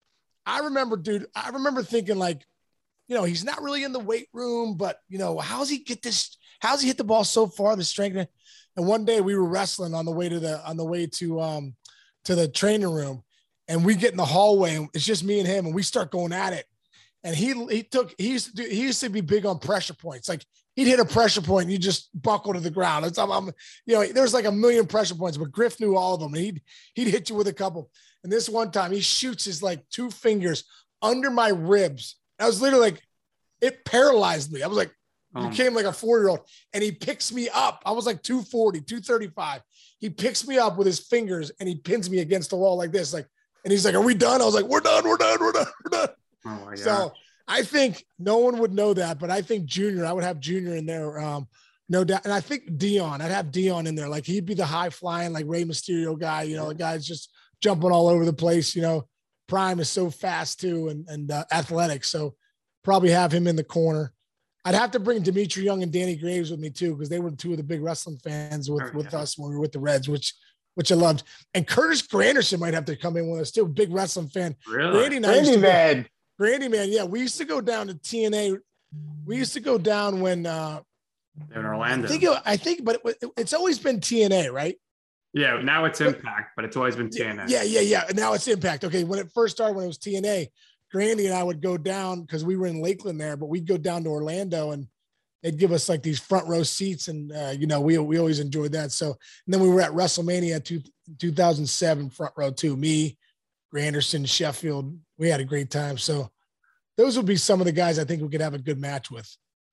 S3: I remember, dude, I remember thinking like, you know, he's not really in the weight room, but you know, how's he get this, how's he hit the ball so far, the strength? And one day we were wrestling on the way to the, on the way to, um, to the training room and we get in the hallway and it's just me and him and we start going at it. And he, he took, he used to do, he used to be big on pressure points. Like he'd hit a pressure point and you just buckle to the ground. It's, I'm, I'm, you know, there's like a million pressure points, but Griff knew all of them. And he'd, he'd hit you with a couple. And this one time he shoots his like two fingers under my ribs. I was literally like, it paralyzed me. I was like,
S1: Oh.
S3: became like a four-year-old and he picks me up. I was like two forty, two thirty-five. He picks me up with his fingers and he pins me against the wall like this. Like, and he's like, are we done? I was like, we're done. We're done. We're done. We're done.
S1: Oh my God.
S3: So I think no one would know that, but I think Junior, I would have Junior in there. Um, no doubt. And I think Dion, I'd have Dion in there. Like he'd be the high flying, like Rey Mysterio guy, you know, the guy's just jumping all over the place. You know, Prime is so fast too. And, and uh, athletic. So probably have him in the corner. I'd have to bring Dimitri Young and Danny Graves with me too, because they were two of the big wrestling fans with,
S1: Oh,
S3: with
S1: yeah.
S3: us when we were with the Reds, which which I loved. And Curtis Granderson might have to come in with us too, big wrestling fan.
S1: Really?
S3: Randy and I used
S2: Randy
S3: to go-
S2: man.
S3: Grandy man, yeah, we used to go down to T N A. We used to go down when uh,
S1: In Orlando.
S3: I think it, I think, but it, it's always been T N A, right?
S1: Yeah, now it's Impact, but it's always been T N A.
S3: Yeah, yeah, yeah. And now it's Impact. Okay, when it first started, when it was T N A, Grandy and I would go down because we were in Lakeland there, but we'd go down to Orlando and they'd give us like these front row seats, and uh, you know, we we always enjoyed that. So, and then we were at WrestleMania two, two thousand seven front row too. Me, Granderson, Sheffield. We had a great time. So, those would be some of the guys I think we could have a good match with.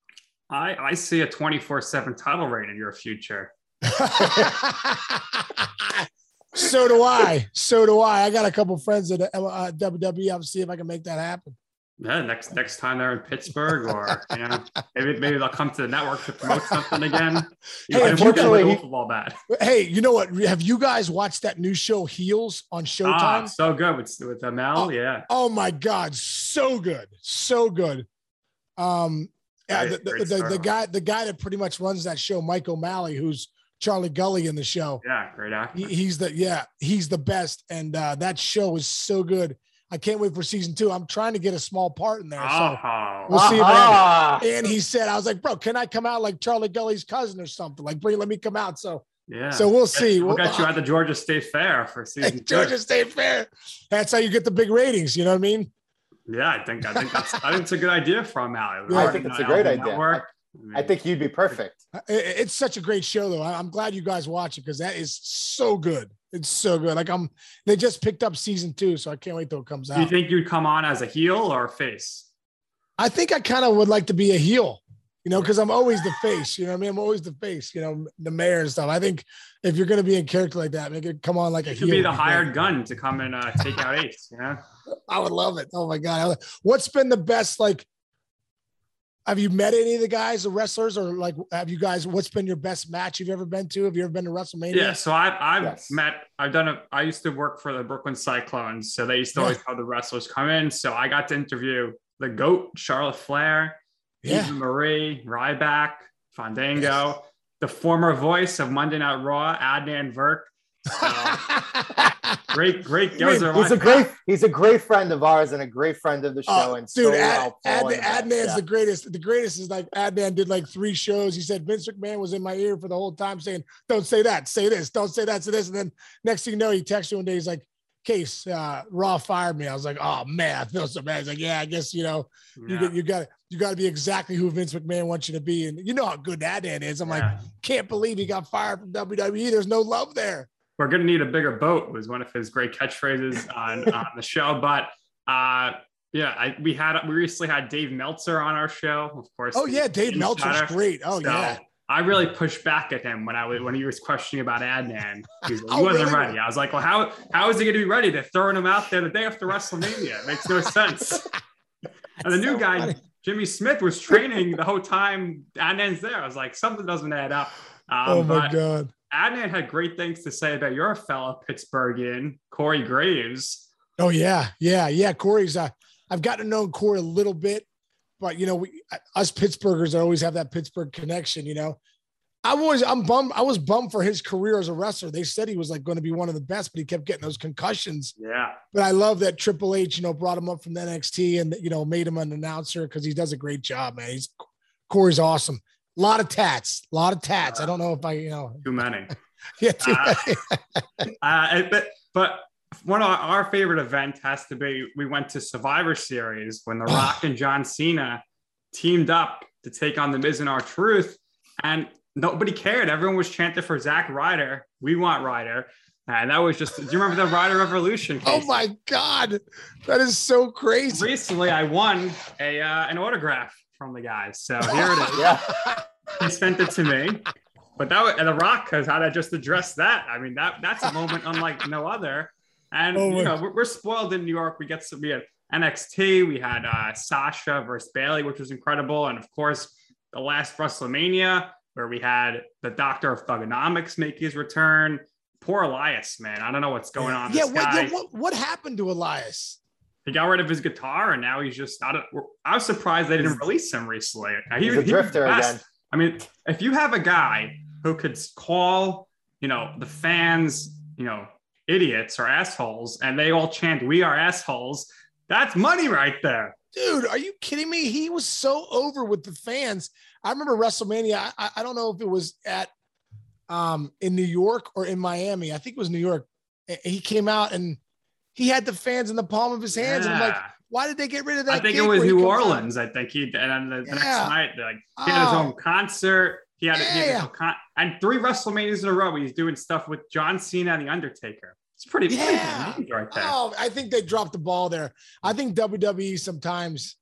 S1: I, I see a twenty-four seven title reign in your future.
S3: So do I. So do I. I got a couple friends at uh, W W E. I'll see if I can make that happen.
S1: Yeah, next next time they're in Pittsburgh, or you know, maybe maybe they'll come to the network to promote something again. You
S3: Hey,
S1: can
S2: unfortunately-
S1: with a football bat.
S3: Hey, you know what? Have you guys watched that new show Heels on Showtime?
S1: Ah, so good with with Amel.
S3: Oh,
S1: yeah,
S3: Oh my God, so good, so good. Um, yeah,
S1: Great-
S3: the,
S1: great
S3: the, the, the
S1: storyline.
S3: guy, the guy that pretty much runs that show, Mike O'Malley, who's Charlie Gully in the show.
S1: yeah, great actor.
S3: He, he's the yeah, he's the best, and uh, that show is so good. I can't wait for season two. I'm trying to get a small part in there, so
S1: Oh,
S3: we'll see. If
S2: Aha.
S3: I, and he said, I was like, bro, can I come out like Charlie Gully's cousin or something? Like, bring, let me come out. So,
S1: yeah.
S3: so we'll see.
S1: We'll
S3: We'll-
S1: get you at the Georgia State Fair for season two.
S3: Georgia State Fair. That's how you get the big ratings. You know what I mean?
S1: Yeah, I think I think that's I think it's a good idea for O'Malley.
S3: Yeah, I
S2: think it's a great idea.
S1: Network. I, mean,
S2: I think you'd be perfect.
S3: It's such a great show, though. I'm glad you guys watch it because that is so good. It's so good. Like I'm, they just picked up season two, so I can't wait till it comes out.
S1: Do you think you'd come on as a heel or a face?
S3: I think I kind of would like to be a heel, you know, because I'm always the face. You know what I mean? I'm always the face. You know, the mayor and stuff. I think if you're going to be in character like that, make it come on like a
S1: you
S3: heel.
S1: Could be the hired gun to come and uh, take out Ace. You know,
S3: I would love it. Oh my god, what's been the best like? Have you met any of the guys, the wrestlers, or like, have you guys, what's been your best match you've ever been to? Have you ever been to WrestleMania?
S1: Yeah. So I've, I've
S2: Yes.
S1: met, I've done a, I used to work for the Brooklyn Cyclones. So they used to always
S3: Yeah.
S1: have the wrestlers come in. So I got to interview the GOAT, Charlotte Flair,
S3: Yeah.
S1: Eva Marie, Ryback, Fandango, the former voice of Monday Night Raw, Adnan Virk. So, great, great. Those are
S2: He's
S1: my
S2: a great he's a great friend of ours and a great friend of the show.
S3: Oh,
S2: and
S3: dude,
S2: so
S3: Ad, Ad,
S2: helpful and the best.
S3: Adnan's
S2: Yeah.
S3: the greatest. The greatest is like Adnan did like three shows. He said Vince McMahon was in my ear for the whole time saying, "Don't say that, say this, don't say that, say this." And then next thing you know, he texted me one day. He's like, "Case, uh, Raw fired me." I was like, "Oh man, I feel so bad." He's like, "Yeah, I guess you know you
S1: Yeah.
S3: get you got you got to be exactly who Vince McMahon wants you to be." And you know how good Adnan is. I'm like,
S1: Yeah.
S3: can't believe he got fired from W W E. There's no love there.
S1: We're going to need a bigger boat was one of his great catchphrases on, on the show. But uh, yeah, I, we had, we recently had Dave Meltzer on our show, of course.
S3: Oh yeah, Dave Meltzer's
S1: Insider.
S3: great. Oh
S1: So
S3: yeah.
S1: I really pushed back at him when I was, when he was questioning about Adnan. He, was, he
S3: Oh,
S1: wasn't
S3: really?
S1: ready. I was like, well, how, how is he going to be ready? They're throwing him out there the day after WrestleMania. It makes no sense. And the new
S3: So
S1: guy,
S3: funny.
S1: Jimmy Smith, was training the whole time Adnan's there. I was like, something doesn't add up. Um,
S3: Oh my
S1: but
S3: god.
S1: Adnan had great things to say about your fellow Pittsburghian, Corey Graves.
S3: Oh yeah, yeah, yeah. Corey's. Uh, I've gotten to know Corey a little bit, but you know, we us Pittsburghers always have that Pittsburgh connection. You know, I was I'm bummed. I was bummed for his career as a wrestler. They said he was like going to be one of the best, but he kept getting those concussions.
S1: Yeah.
S3: But I love that Triple H, you know, brought him up from the N X T and you know made him an announcer because he does a great job, man. He's Corey's awesome. A lot of tats, a lot of tats. I don't know if I, you know,
S1: Too many.
S3: yeah. Too
S1: Uh,
S3: many.
S1: uh, but, but one of our favorite events has to be we went to Survivor Series when The Rock and John Cena teamed up to take on The Miz and R-Truth, and nobody cared. Everyone was chanting for Zack Ryder. We want Ryder. And that was just, do you remember the Ryder Revolution?
S3: Oh
S1: Casey?
S3: my God. That is so crazy.
S1: Recently, I won a uh, an autograph from the guys. So here it is.
S2: Yeah.
S1: He sent it to me. But that was, and The Rock has how to just address that. I mean, that that's a moment unlike no other. And
S3: Oh
S1: you
S3: my-
S1: know, we're, we're spoiled in New York. We get some, we had N X T, we had uh, Sasha versus Bailey, which was incredible, and of course, the last WrestleMania where we had the Doctor of Thugonomics make his return. Poor Elias, man. I don't know what's going on.
S3: Yeah,
S1: This
S3: what,
S1: guy,
S3: yeah, what what happened to Elias?
S1: he got rid of his guitar, and now he's just. I, don't, I was surprised they didn't release him recently. He,
S2: He's a
S1: he was
S2: drifter
S1: the best.
S2: again.
S1: I mean, if you have a guy who could call, you know, the fans, you know, idiots or assholes, and they all chant, "We are assholes," that's money right there.
S3: Dude, are you kidding me? He was so over with the fans. I remember WrestleMania. I, I don't know if it was at um, in New York or in Miami. I think it was New York. He came out and he had the fans in the palm of his hands. And I'm like,
S1: Yeah.
S3: why did they get rid of that?
S1: I think
S3: gig
S1: it was
S3: where he
S1: New
S3: comes out?
S1: Orleans. I think he and then the, the next
S3: Yeah.
S1: night, like he had his
S3: Oh.
S1: own concert. He had, he had his
S3: Yeah.
S1: own con- and three WrestleManias in a row. He's doing stuff with John Cena and the Undertaker. It's pretty, pretty
S3: Yeah.
S1: good right there.
S3: Oh, I think they dropped the ball there. I think W W E sometimes,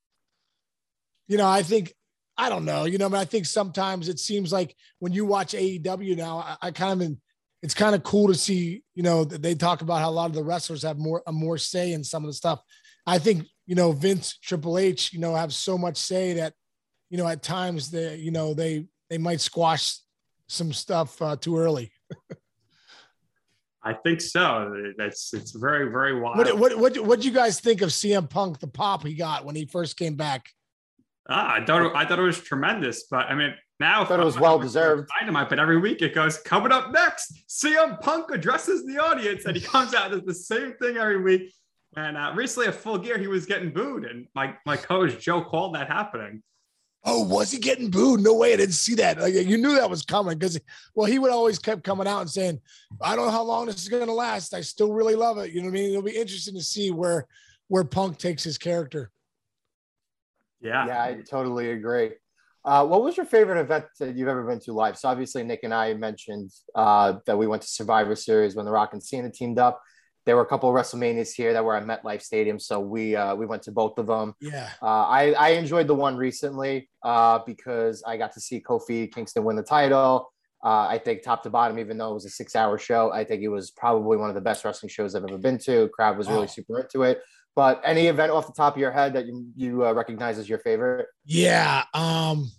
S3: you know, I think, I don't know, you know, but I think sometimes it seems like when you watch A E W now, I, I kind of, it's kind of cool to see, you know, that they talk about how a lot of the wrestlers have more, a more say in some of the stuff. I think, you know, Vince, Triple H, you know, have so much say that, you know, at times they, you know, they, they might squash some stuff uh, too early.
S1: I think so. That's it's very, very wild.
S3: What, what, what, what do you guys think of C M Punk, the pop he got when he first came back?
S1: Ah, I thought it, I thought it was tremendous, but I mean now
S2: I thought it was well deserved.
S1: Dynamite, but every week it goes coming up next. C M Punk addresses the audience, and he comes out and does the same thing every week. And uh, recently at Full Gear, he was getting booed, and my my coach Joe called that happening.
S3: Oh, was he getting booed? No way. I didn't see that. Like, you knew that was coming because, well, he would always kept coming out and saying, I don't know how long this is going to last. I still really love it. You know what I mean? It'll be interesting to see where, where Punk takes his character.
S1: Yeah,
S2: Yeah, I totally agree. Uh, what was your favorite event that you've ever been to live? So obviously Nick and I mentioned uh, that we went to Survivor Series when The Rock and Cena teamed up. There were a couple of WrestleManias here that were at MetLife Stadium, so we uh, we went to both of them.
S3: Yeah,
S2: uh, I I enjoyed the one recently uh, because I got to see Kofi Kingston win the title. Uh, I think top to bottom, even though it was a six-hour show, I think it was probably one of the best wrestling shows I've ever been to. Crowd was really oh. super into it. But any event off the top of your head that you you uh, recognize as your favorite?
S3: Yeah. Um.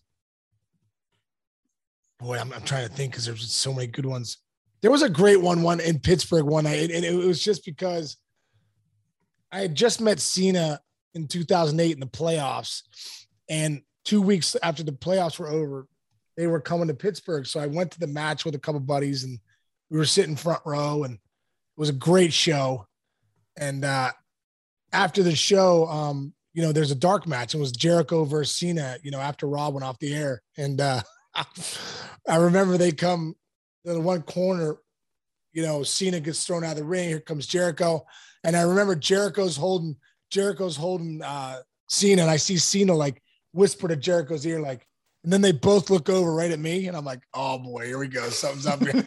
S3: Boy, I'm I'm trying to think because there's so many good ones. There was a great one, one in Pittsburgh one night, and it was just because I had just met Cena in two thousand eight in the playoffs, and two weeks after the playoffs were over, they were coming to Pittsburgh. So I went to the match with a couple of buddies, and we were sitting front row, and it was a great show. And uh, after the show, um, you know, there's a dark match. It was Jericho versus Cena, you know, after Raw went off the air. And uh, I remember they come to the one corner, you know, Cena gets thrown out of the ring. Here comes Jericho. And I remember Jericho's holding, Jericho's holding uh, Cena. And I see Cena like whisper to Jericho's ear, like, and then they both look over right at me. And I'm like, oh boy, here we go. Something's up here.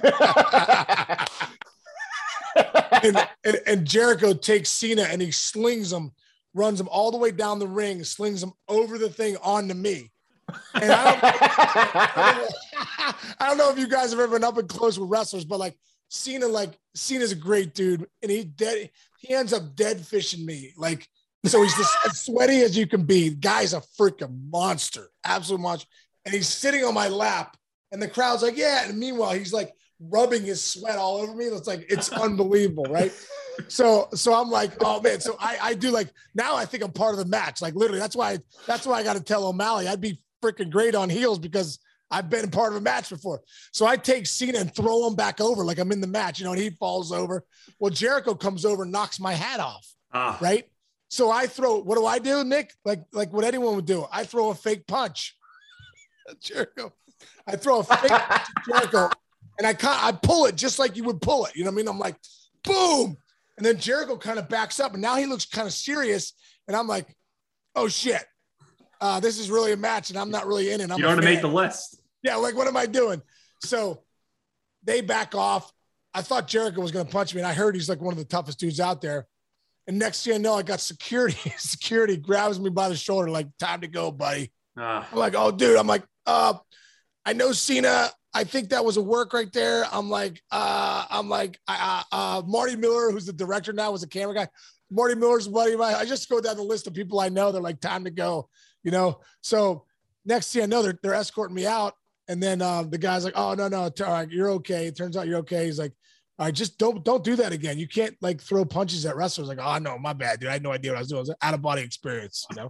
S3: and, and, and Jericho takes Cena and he slings him, runs him all the way down the ring, slings him over the thing onto me. And I don't, I, don't know, I don't know if you guys have ever been up and close with wrestlers, but like Cena, like Cena's a great dude, and he dead. He ends up dead fishing me, like so. He's just as sweaty as you can be. Guy's a freaking monster, absolute monster. And he's sitting on my lap, and the crowd's like, "Yeah." And meanwhile, he's like rubbing his sweat all over me. It's like it's unbelievable, right? So, so I'm like, oh man. So I, I do like now. I think I'm part of the match. Like literally, that's why. That's why I got to tell O'Malley I'd be freaking great on heels because I've been part of a match before. So I take Cena and throw him back over like I'm in the match, you know, and he falls over. Well, Jericho comes over and knocks my hat off, ah. right? So I throw, what do I do, Nick? Like, like what anyone would do. I throw a fake punch. Jericho. I throw a fake punch at Jericho, and I can't, I pull it just like you would pull it. You know what I mean? I'm like, boom. And then Jericho kind of backs up, and now he looks kind of serious. And I'm like, oh, shit. Uh, this is really a match, and I'm not really in it. I'm
S1: you don't make the list.
S3: Yeah, like, what am I doing? So they back off. I thought Jericho was going to punch me, and I heard he's like one of the toughest dudes out there. And next thing I know, I got security. Security grabs me by the shoulder, like, time to go, buddy. Uh, I'm like, oh, dude. I'm like, uh, I know Cena. I think that was a work right there. I'm like, uh, I'm like, uh, uh, Marty Miller, who's the director now, was a camera guy. Marty Miller's a buddy of mine. I just go down the list of people I know. They're like, time to go. You know, so next thing I know, they're, they're escorting me out. And then uh, the guy's like, oh, no, no, all right, you're okay. It turns out you're okay. He's like, all right, just don't don't do that again. You can't like throw punches at wrestlers. Like, oh, no, my bad, dude. I had no idea what I was doing. It was an out-of-body experience, you know?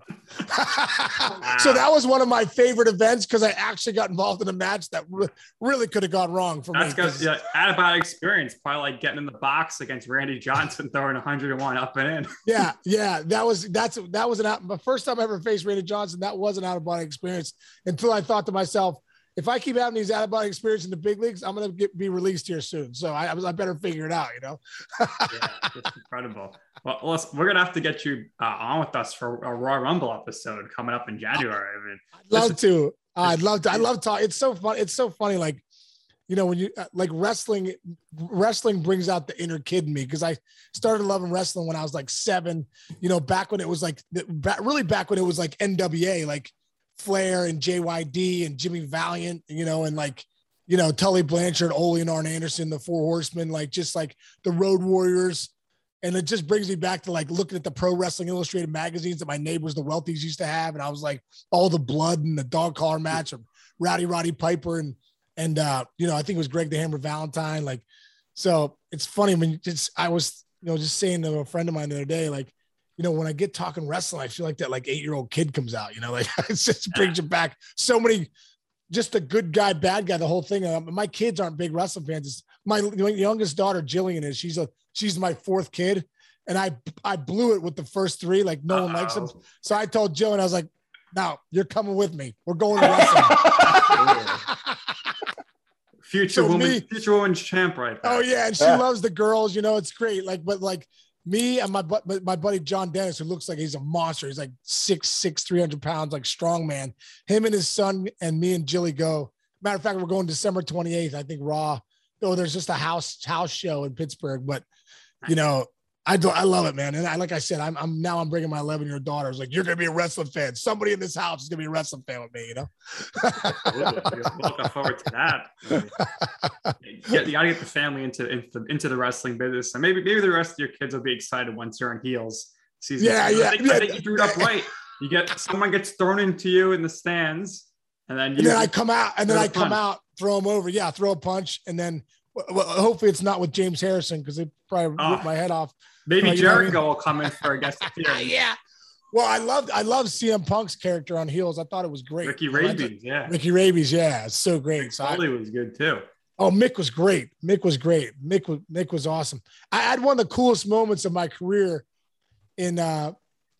S3: So that was one of my favorite events because I actually got involved in a match that re- really could have gone wrong for
S1: That's
S3: me.
S1: That's because yeah, out-of-body experience, probably like getting in the box against Randy Johnson, throwing one hundred one up and in.
S3: yeah, yeah. That was that's that was an out. The first time I ever faced Randy Johnson, that was an out-of-body experience until I thought to myself, if I keep having these out-of-body experiences in the big leagues, I'm going to be released here soon. So I, I better figure it out, you know?
S1: Yeah, it's incredible. Well, listen, we're going to have to get you uh, on with us for a Royal Rumble episode coming up in January. I mean,
S3: I'd love to. Uh, I'd love to. I love talking. It's so fun. It's so funny. Like, you know, when you uh, like wrestling, wrestling brings out the inner kid in me because I started loving wrestling when I was like seven, you know, back when it was like, really back when it was like N W A, like, Flair and J Y D and Jimmy Valiant, you know, and like, you know, Tully Blanchard, Ole and Arn Anderson, the Four Horsemen, like just like the Road Warriors. And it just brings me back to like looking at the Pro Wrestling Illustrated magazines that my neighbors, the wealthies, used to have. And I was like, all the blood and the dog collar match of Rowdy Roddy Piper. And, and, uh, you know, I think it was Greg the Hammer Valentine. Like, so it's funny when you just, I was, you know, just saying to a friend of mine the other day, like, you know, when I get talking wrestling, I feel like that like eight-year-old kid comes out, you know, like it just brings you back so many, just a good guy, bad guy, the whole thing. Um, my kids aren't big wrestling fans. It's my youngest daughter, Jillian, is she's a, she's my fourth kid. And I, I blew it with the first three, like no Uh-oh. one likes them. So I told Jill and I was like, no, you're coming with me. We're going to wrestling.
S1: Future so woman, me, future woman's champ right there.
S3: Oh yeah. And she yeah. loves the girls, you know, it's great. Like, but like, Me and my my buddy John Dennis, who looks like he's a monster. He's like six six, three hundred pounds, like strong man. Him and his son and me and Jilly go. Matter of fact, we're going December twenty-eighth. I think Raw. Oh, there's just a house house show in Pittsburgh, but you know, I do, I love it, man. And I, like I said, I'm I'm now I'm bringing my eleven year old daughter. I was like, you're gonna be a wrestling fan. Somebody in this house is gonna be a wrestling fan with me, you know.
S1: Looking forward to that. You, get, you gotta get the family into into, into the wrestling business, and maybe maybe the rest of your kids will be excited once you're on heels. Season
S3: yeah,
S1: two.
S3: yeah,
S1: I think,
S3: yeah.
S1: I think you drew it up right. You get someone gets thrown into you in the stands, and then you,
S3: and then I come out, and then I come
S1: punch.
S3: out, throw them over. Yeah, throw a punch, and then well, hopefully it's not with James Harrison because it probably
S1: oh,
S3: ripped my head off.
S1: Maybe
S3: uh,
S1: Jericho
S3: I mean?
S1: will come in for a guest appearance.
S3: Yeah. Well, I loved I loved C M Punk's character on heels. I thought it was great.
S1: Ricky Rabies, yeah.
S3: Ricky Rabies, yeah, it's so great. So
S1: Foley was good too.
S3: Oh, Mick was great. Mick was great. Mick was Mick was awesome. I had one of the coolest moments of my career. In uh,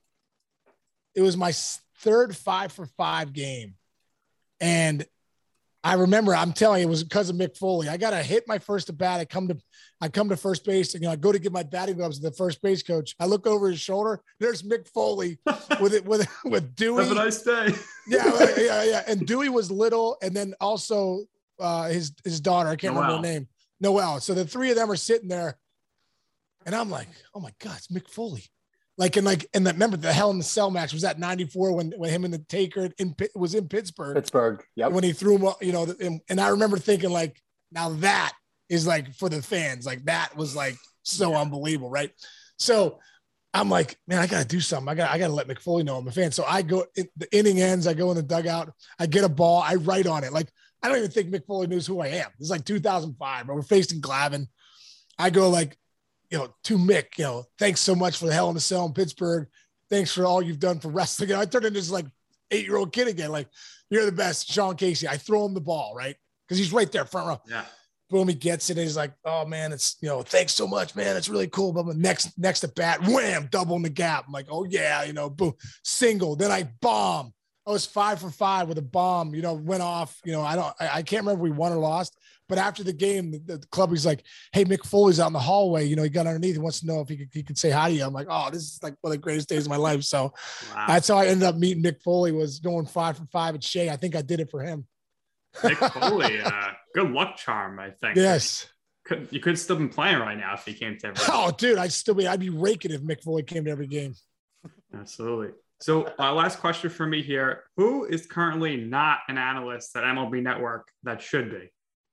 S3: it was my third five for five game, and I remember, I'm telling you, it was because of Mick Foley. I got to hit my first at bat. I come to, I come to first base, and you know, I go to get my batting gloves to the first base coach. I look over his shoulder. There's Mick Foley with it with with Dewey.
S1: Have a nice day.
S3: yeah, yeah, yeah. And Dewey was little, and then also uh, his his daughter. I can't
S1: Noelle.
S3: remember her name. Noelle. So the three of them are sitting there, and I'm like, oh my God, it's Mick Foley. Like and like and the, remember the Hell in the Cell match was that ninety-four when when him and the Taker in was in Pittsburgh.
S2: Pittsburgh, yep.
S3: When he threw him, you know, and, and I remember thinking like, now that is like for the fans, like that was like so yeah. unbelievable, right? So I'm like, man, I gotta do something. I got I gotta let Mick Foley know I'm a fan. So I go, it, the inning ends, I go in the dugout, I get a ball, I write on it. Like I don't even think Mick Foley knows who I am. It's like two thousand five, but we're facing Glavin. I go like, you know, to Mick, you know, thanks so much for the Hell in the Cell in Pittsburgh. Thanks for all you've done for wrestling. And I turned into this like eight-year-old kid again. Like, you're the best, Sean Casey. I throw him the ball, right? Because he's right there, front row.
S1: Yeah.
S3: Boom, he gets it. And he's like, oh, man, it's, you know, thanks so much, man. It's really cool. But next, next at bat, wham, double in the gap. I'm like, oh, yeah, you know, boom, single. Then I bomb. I was five for five with a bomb, you know, went off. You know, I don't, I, I can't remember if we won or lost. But after the game, the, the club was like, hey, Mick Foley's out in the hallway. You know, he got underneath. He wants to know if he could, he could say hi to you. I'm like, oh, this is like one of the greatest days of my life. So wow. That's how I ended up meeting Mick Foley, was going five for five at Shea. I think I did it for him.
S1: Mick Foley, uh, good luck charm, I think.
S3: Yes.
S1: Could, you could still been playing right now if he came to every
S3: Oh, dude, I'd still be, I'd be raking if Mick Foley came to every game.
S1: Absolutely. So uh, last question for me here. Who is currently not an analyst at M L B Network that should be?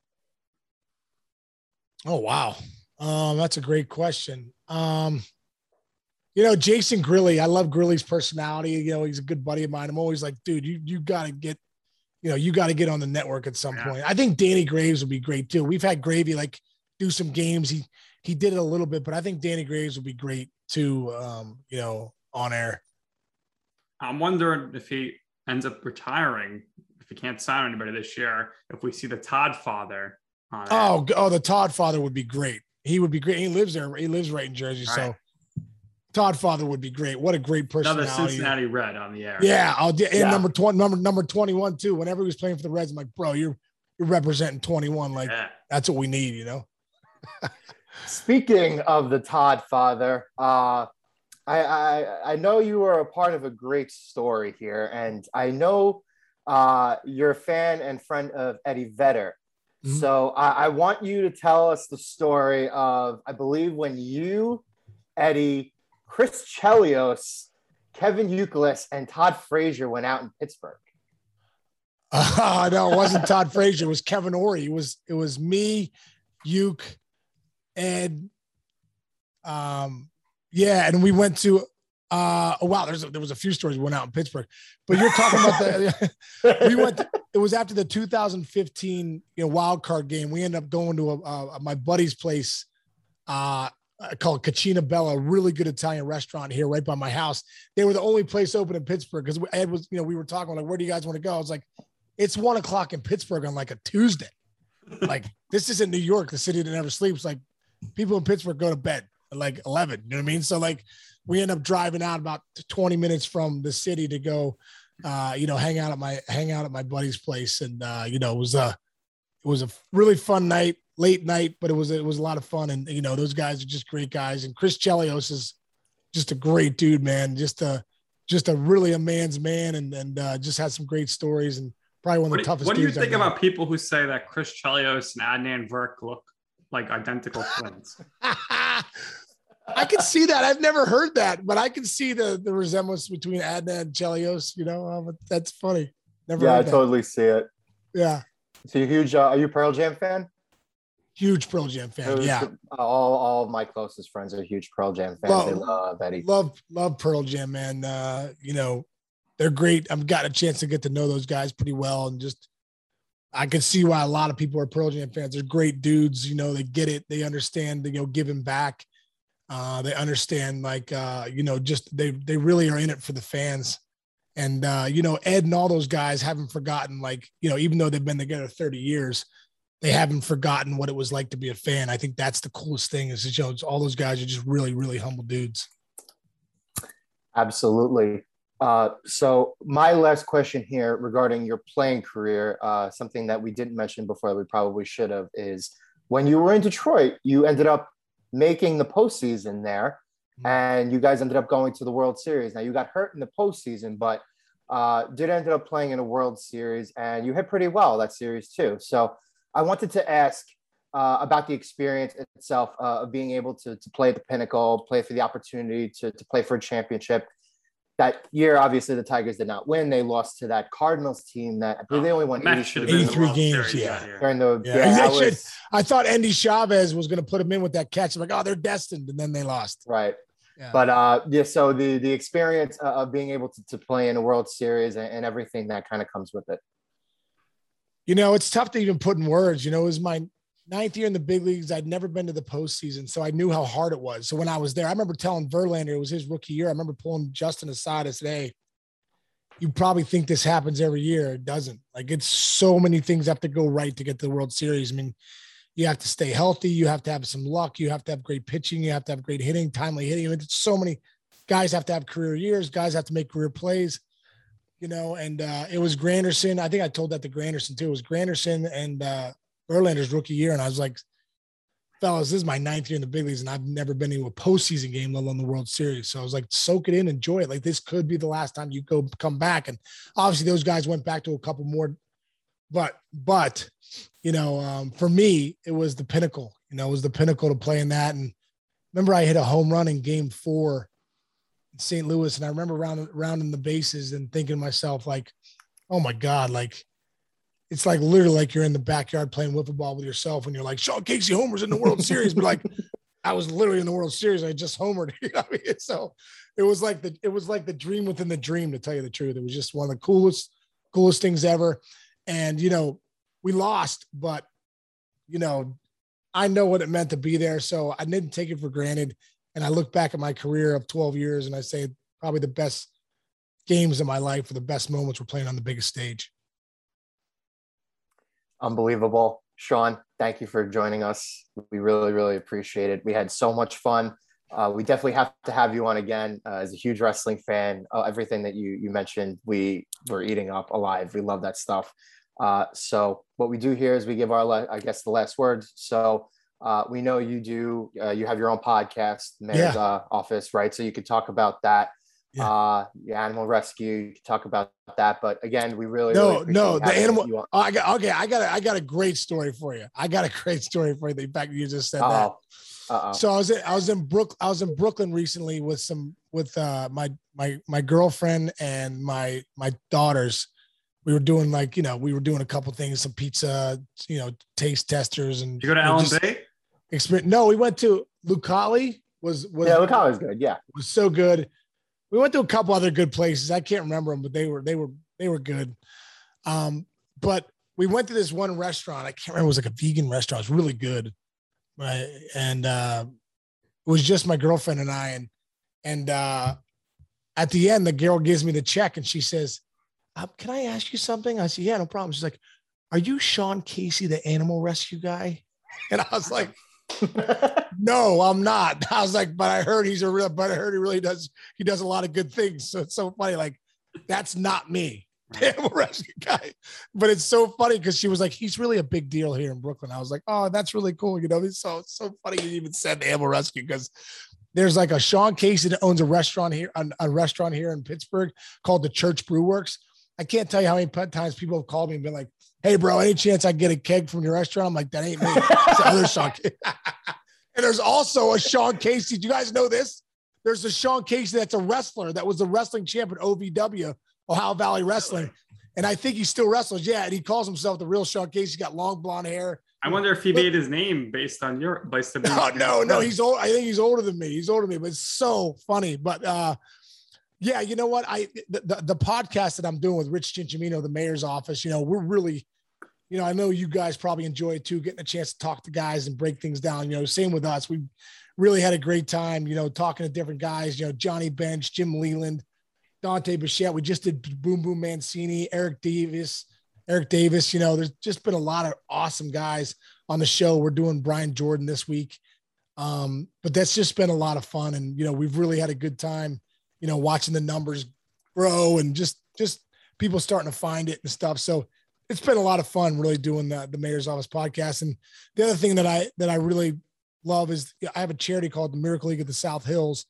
S3: Oh, wow. Um, that's a great question. Um, you know, Jason Grilli, I love Grilli's personality. You know, he's a good buddy of mine. I'm always like, dude, you, you got to get, you know, you got to get on the network at some yeah. point. I think Danny Graves would be great too. We've had Gravy like do some games. He, he did it a little bit, but I think Danny Graves would be great too. Um, you know, on air.
S1: I'm wondering if he ends up retiring, if he can't sign anybody this year, if we see the Todd father.
S3: Oh, oh, the Todd father would be great. He would be great. He lives there. He lives right in Jersey. Right. So Todd father would be great. What a great personality.
S1: Another Cincinnati Red on the air.
S3: Yeah. I'll and yeah. number twenty, number, number twenty-one too. Whenever he was playing for the Reds, I'm like, bro, you're, you're representing twenty-one. Like yeah. that's what we need, you know?
S2: Speaking of the Todd father, uh, I, I, I know you were a part of a great story here, and I know uh, you're a fan and friend of Eddie Vedder. Mm-hmm. So I, I want you to tell us the story of, I believe, when you, Eddie, Chris Chelios, Kevin Youkilis, and Todd Frazier went out in Pittsburgh.
S3: Uh, no, it wasn't Todd Frazier. It was Kevin Ory. It was it was me, Uke, Ed. Um, yeah, and we went to. Uh, oh wow, there's a, there was a few stories we went out in Pittsburgh, but you're talking about the. we went. To, it was after the two thousand fifteen you know wild card game. We ended up going to a, uh, my buddy's place, uh, called Cucina Bella, a really good Italian restaurant here right by my house. They were the only place open in Pittsburgh because Ed was, you know, we were talking like, where do you guys want to go? I was like, it's one o'clock in Pittsburgh on like a Tuesday. Like this isn't New York, the city that never sleeps. Like people in Pittsburgh go to bed at like eleven. You know what I mean? So like we end up driving out about twenty minutes from the city to go, uh, you know, hang out at my hang out at my buddy's place, and uh, you know, it was uh, it was a really fun night, late night, but it was it was a lot of fun. And you know, those guys are just great guys. And Chris Chelios is just a great dude, man. Just a just a really a man's man, and and uh, just had some great stories, and probably one of the
S1: what
S3: toughest.
S1: What do you
S3: dudes
S1: think
S3: I've
S1: about people who say that Chris Chelios and Adnan Virk look like identical twins?
S3: I can see that. I've never heard that, but I can see the the resemblance between Adnan and Chelios. You know, um, that's funny. Never.
S2: Yeah,
S3: heard
S2: I
S3: that.
S2: totally see it.
S3: Yeah.
S2: So you're huge. Uh, are you a Pearl Jam fan?
S3: Huge Pearl Jam fan.
S2: Who's-
S3: Yeah.
S2: All all of my closest friends are huge Pearl Jam fans.
S3: Love-
S2: they love Eddie.
S3: Love love Pearl Jam, man. Uh, you know, they're great. I've got a chance to get to know those guys pretty well, and just I can see why a lot of people are Pearl Jam fans. They're great dudes. You know, they get it. They understand. You know, giving back. Uh, they understand, like uh, you know, just they they really are in it for the fans. And uh, you know, Ed and all those guys haven't forgotten. Like, you know, even though they've been together thirty years, they haven't forgotten what it was like to be a fan. I think that's the coolest thing. Is that, you know, all those guys are just really, really humble dudes.
S2: Absolutely. Uh, so my last question here regarding your playing career, uh, something that we didn't mention before that we probably should have, is when you were in Detroit, you ended up making the postseason there, and you guys ended up going to the World Series. Now, you got hurt in the postseason, but uh, did end up playing in a World Series, and you hit pretty well that series too. So I wanted to ask uh, about the experience itself uh, of being able to, to play at the pinnacle, play for the opportunity to, to play for a championship. That year, obviously, the Tigers did not win. They lost to that Cardinals team that I believe they only won
S1: That should have been the
S3: eighty-three
S1: World
S3: games,
S1: Series
S3: yeah.
S1: that year.
S2: during the
S3: Yeah,
S2: yeah,
S3: they
S2: that
S3: should-
S2: was-
S3: I thought Andy Chavez was going to put him in with that catch. I'm like, oh, they're destined, and then they lost.
S2: right.
S3: Yeah.
S2: But uh, yeah, so the the experience uh, of being able to, to play in a World Series and, and everything that kind of comes with it.
S3: You know, it's tough to even put in words. You know, it was my ninth year in the big leagues. I'd never been to the postseason, so I knew how hard it was. So when I was there, I remember telling Verlander, it was his rookie year. I remember pulling Justin aside and said, hey, you probably think this happens every year. It doesn't. Like, it's so many things have to go right to get to the World Series. I mean, you have to stay healthy. You have to have some luck. You have to have great pitching. You have to have great hitting, timely hitting. I mean, it's so many guys have to have career years. Guys have to make career plays, you know, and uh, it was Granderson. I think I told that to Granderson too. It was Granderson and uh, Verlander's rookie year. And I was like, fellas, this is my ninth year in the big leagues, and I've never been into a postseason game, let alone the World Series. So I was like, soak it in, enjoy it. Like, this could be the last time you go come back. And obviously those guys went back to a couple more, but, but, you know, um, for me, it was the pinnacle, you know, it was the pinnacle to play in that. And remember, I hit a home run in game four in Saint Louis. And I remember round, rounding the bases and thinking to myself, like, oh my God, like, it's like literally like you're in the backyard playing wiffle ball with yourself when you're like, Sean Casey homers in the World Series. But like, I was literally in the World Series. I just homered. You know what I mean? So it was like the, it was like the dream within the dream, to tell you the truth. It was just one of the coolest, coolest things ever. And, you know, we lost, but, you know, I know what it meant to be there. So I didn't take it for granted. And I look back at my career of twelve years and I say probably the best games of my life, or the best moments were playing on the biggest stage.
S2: Unbelievable. Sean, thank you for joining us. We really, really appreciate it. We had so much fun. Uh, we definitely have to have you on again. Uh, as a huge wrestling fan, uh, everything that you you mentioned, we were eating up alive. We love that stuff. Uh, so what we do here is we give our, la- I guess, the last words. So uh, we know you do, uh, you have your own podcast, Mayor's
S3: Yeah.
S2: uh, Office, right? So you could talk about that.
S3: Yeah.
S2: Uh, the animal rescue, you could talk about that. But again, we really,
S3: No,
S2: really appreciate
S3: no, the
S2: having
S3: animal.
S2: you on.
S3: Oh, I got okay. I got a, I got a great story for you. I got a great story for you. The fact that you just said that.
S2: Uh-oh. Uh-oh.
S3: So I was in, I was in Brook I was in Brooklyn recently with some with uh my my my girlfriend and my my daughters. We were doing like, you know, we were doing a couple things, some pizza, you know, taste testers, and
S1: You go to
S3: you know,
S1: L
S3: just
S1: and B?
S3: experience. No, we went to Lucali. Was was
S2: Yeah, look how it's good. Yeah.
S3: was so good. We went to a couple other good places. I can't remember them, but they were they were they were good. Um, but we went to this one restaurant. I can't remember. It was like a vegan restaurant. It was really good, right? And uh, it was just my girlfriend and I. And and uh, at the end, the girl gives me the check, and she says, uh, "Can I ask you something?" I said, "Yeah, no problem." She's like, "Are you Sean Casey, the animal rescue guy?" And I was like, no, I'm not. I was like, but I heard he's a real, but I heard he really does, he does a lot of good things. So it's so funny. Like, that's not me. The animal rescue guy. But it's so funny because she was like, he's really a big deal here in Brooklyn. I was like, oh, that's really cool. You know, it's so, it's so funny you even said the animal rescue because there's like a Sean Casey that owns a restaurant here, a, a restaurant here in Pittsburgh called the Church Brew Works. I can't tell you how many times people have called me and been like, hey, bro, any chance I get a keg from your restaurant? I'm like, that ain't me. It's the other Sean Casey. And there's also a Sean Casey. Do you guys know this? There's a Sean Casey that's a wrestler that was the wrestling champ at O V W, Ohio Valley Wrestling. And I think he still wrestles. Yeah. And he calls himself the real Sean Casey. He's got long blonde hair.
S1: I wonder if he made his name based on your, based on
S3: no, no, no. He's old. I think he's older than me. He's older than me, but it's so funny. But uh, yeah, you know what? I, the, the, the podcast that I'm doing with Rich Cincimino, the mayor's office, you know, we're really, you know, I know you guys probably enjoy it too, getting a chance to talk to guys and break things down. You know, same with us. We really had a great time, you know, talking to different guys, you know, Johnny Bench, Jim Leland, Dante Bichette. We just did Boom Boom Mancini, Eric Davis, Eric Davis. You know, there's just been a lot of awesome guys on the show. We're doing Brian Jordan this week. Um, but that's just been a lot of fun. And, you know, we've really had a good time, you know, watching the numbers grow and just, just people starting to find it and stuff. So it's been a lot of fun really doing the, the Mayor's Office podcast. And the other thing that I, that I really love is I have a charity called the Miracle League of the South Hills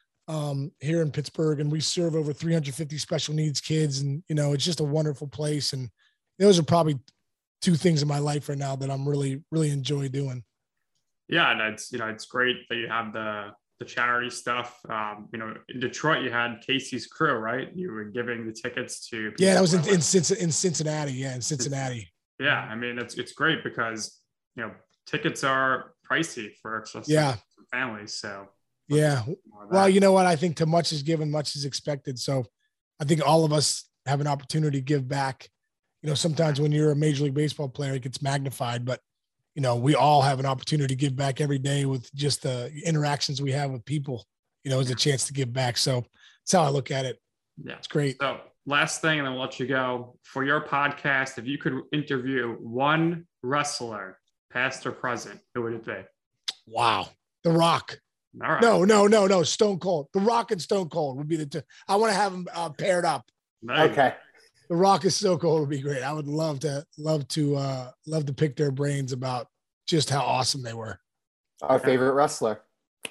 S3: um, here in Pittsburgh. And we serve over three hundred fifty special needs kids. And, you know, it's just a wonderful place. And those are probably two things in my life right now that I'm really, really enjoy doing.
S1: Yeah. And it's, you know, it's great that you have the, the charity stuff. Um, you know, in Detroit, you had Casey's Crew, right? You were giving the tickets to.
S3: Yeah, that was in, in, in Cincinnati. Yeah. In Cincinnati.
S1: Yeah. I mean, it's, it's great because, you know, tickets are pricey for
S3: yeah.
S1: families. So
S3: yeah. Well, you know what? I think too much is given, much is expected. So I think all of us have an opportunity to give back. You know, sometimes when you're a Major League Baseball player, it gets magnified, but you know, we all have an opportunity to give back every day with just the interactions we have with people, you know, as a chance to give back. So that's how I look at it.
S1: Yeah.
S3: It's great.
S1: So last thing, and then we'll let you go. For your podcast, if you could interview one wrestler, past or present, who would it be?
S3: Wow. The Rock.
S1: All right.
S3: No, no, no, no. Stone Cold. The Rock and Stone Cold would be the two. I want to have them uh, paired up.
S1: Nice.
S2: Okay.
S3: The Rock is so cool. It would be great. I would love to, love to, uh, love to pick their brains about just how awesome they were.
S2: Our favorite wrestler.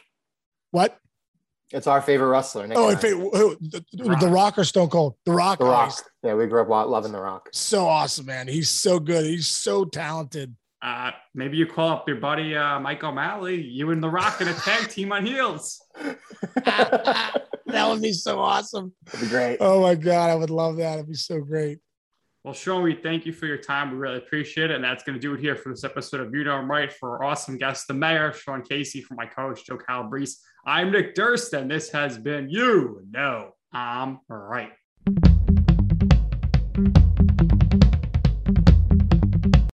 S3: What?
S2: It's our favorite wrestler. Nick
S3: oh, favorite, who, the,
S1: Rock.
S3: the Rock or Stone Cold? The Rock.
S2: The Rock.
S3: Guys.
S2: Yeah, we grew up loving The Rock.
S3: So awesome, man. He's so good. He's so talented.
S1: Uh, maybe you call up your buddy uh, Mike O'Malley, you and The Rock in a tag team on heels.
S3: That would be so awesome.
S2: That'd be great.
S3: Oh my God, I would love that. It'd be so great.
S1: Well, Sean, we thank you for your time. We really appreciate it. And that's going to do it here for this episode of You Know I'm Right. For our awesome guest, the mayor, Sean Casey, for my coach, Joe Calabrese. I'm Nick Durst, and this has been You Know I'm Right.